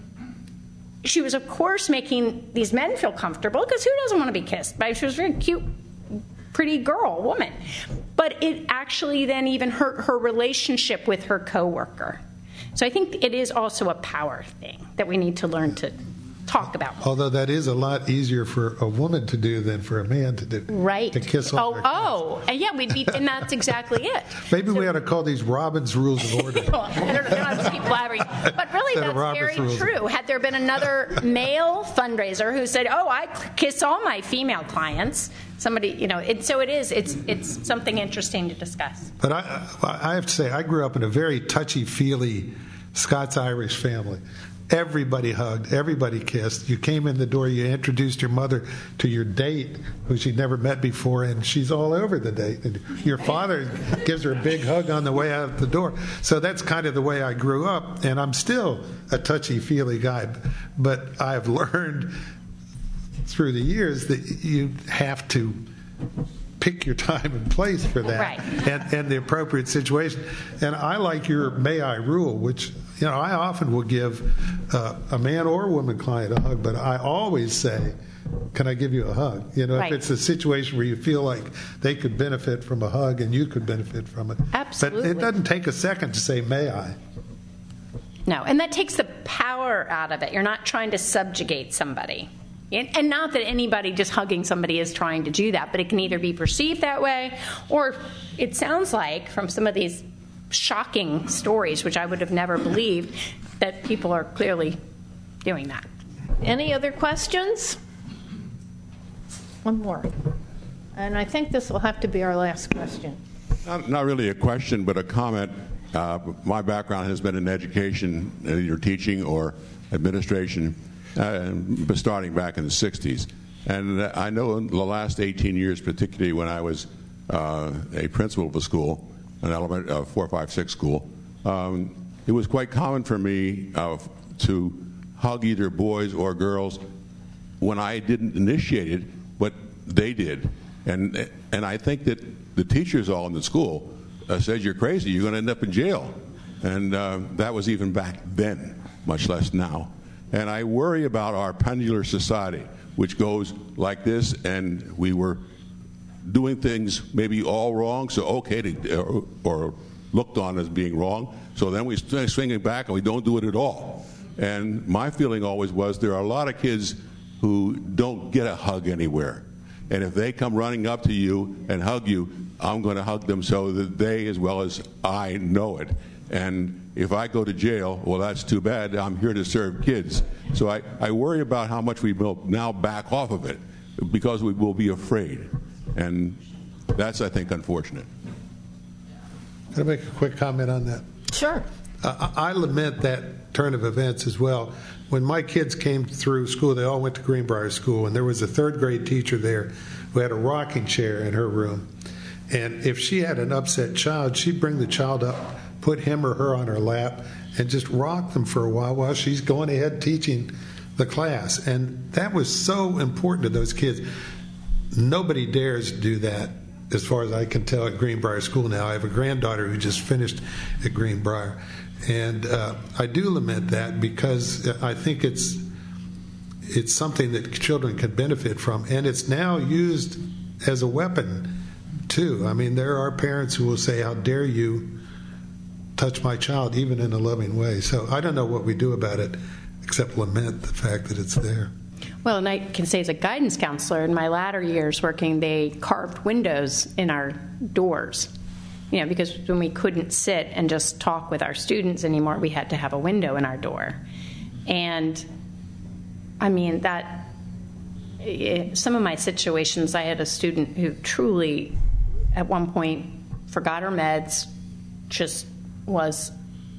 she was of course making these men feel comfortable, because who doesn't want to be kissed? But she was a very cute, pretty girl, woman. But it actually then even hurt her relationship with her coworker. So I think it is also a power thing that we need to learn to talk about. Although that is a lot easier for a woman to do than for a man to do. Right. To kiss all Oh, their oh, and yeah, we'd be, and that's exactly it. Maybe So- we ought to call these Robbins Rules of Order. Well, I don't know, I don't just keep blabbering. But really, Instead of that's Robert's very rules. true. Had there been another male fundraiser who said, "Oh, I kiss all my female clients," somebody, you know, it, so it is. It's it's something interesting to discuss. But I, I have to say, I grew up in a very touchy-feely Scots-Irish family. Everybody hugged, everybody kissed. You came in the door, you introduced your mother to your date, who she'd never met before, and she's all over the date. And your father gives her a big hug on the way out the door. So that's kind of the way I grew up, and I'm still a touchy-feely guy. But I've learned through the years that you have to pick your time and place for that, Right. and, and the appropriate situation. And I like your may I rule, which, you know, I often will give uh, a man or a woman client a hug, but I always say, can I give you a hug? You know, Right. if it's a situation where you feel like they could benefit from a hug and you could benefit from it. Absolutely. But it doesn't take a second to say, may I? No, and that takes the power out of it. You're not trying to subjugate somebody. And not that anybody just hugging somebody is trying to do that, but it can either be perceived that way, or it sounds like from some of these shocking stories, which I would have never believed, that people are clearly doing that. Any other questions? One more. And I think this will have to be our last question. Not, not really a question, but a comment. Uh, my background has been in education, either teaching or administration, uh, starting back in the sixties. And I know in the last eighteen years, particularly when I was uh, a principal of a school, an elementary, uh, four, five, six school, um, it was quite common for me uh, to hug either boys or girls when I didn't initiate it, but they did. And and I think that the teachers all in the school uh, said, "You're crazy. You're going to end up in jail." And uh, that was even back then, much less now. And I worry about our pendular society, which goes like this, and we were doing things maybe all wrong, so okay, to, or, or looked on as being wrong. So then we swing it back and we don't do it at all. And my feeling always was there are a lot of kids who don't get a hug anywhere. And if they come running up to you and hug you, I'm going to hug them so that they, as well as I, know it. And if I go to jail, well, that's too bad. I'm here to serve kids. So I, I worry about how much we will now back off of it because we will be afraid. And that's, I think, unfortunate. Can I make a quick comment on that? Sure. Uh, I lament that turn of events as well. When my kids came through school, they all went to Greenbrier School, and there was a third grade teacher there who had a rocking chair in her room. And if she had an upset child, she'd bring the child up, put him or her on her lap, and just rock them for a while while she's going ahead teaching the class. And that was so important to those kids. Nobody dares do that, as far as I can tell, at Greenbrier School now. I have a granddaughter who just finished at Greenbrier. And uh, I do lament that because I think it's it's something that children can benefit from. And it's now used as a weapon, too. I mean, there are parents who will say, "How dare you touch my child," even in a loving way. So I don't know what we do about it except lament the fact that it's there. Well, and I can say as a guidance counselor, in my latter years working, they carved windows in our doors. You know, because when we couldn't sit and just talk with our students anymore, we had to have a window in our door. And, I mean, that, it, some of my situations, I had a student who truly, at one point, forgot her meds, just was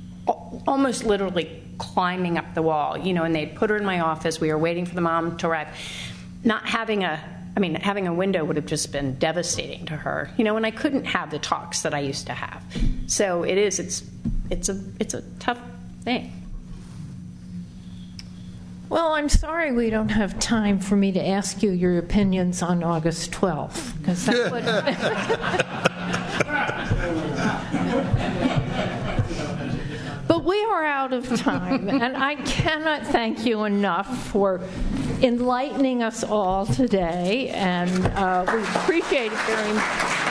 almost literally climbing up the wall, you know, and they'd put her in my office. We were waiting for the mom to arrive. Not having a, I mean, having a window would have just been devastating to her, you know, and I couldn't have the talks that I used to have. So it is, it's, it's a, it's a tough thing. Well, I'm sorry we don't have time for me to ask you your opinions on August twelfth, because that would. But we are out of time, and I cannot thank you enough for enlightening us all today, and uh, we appreciate it very much.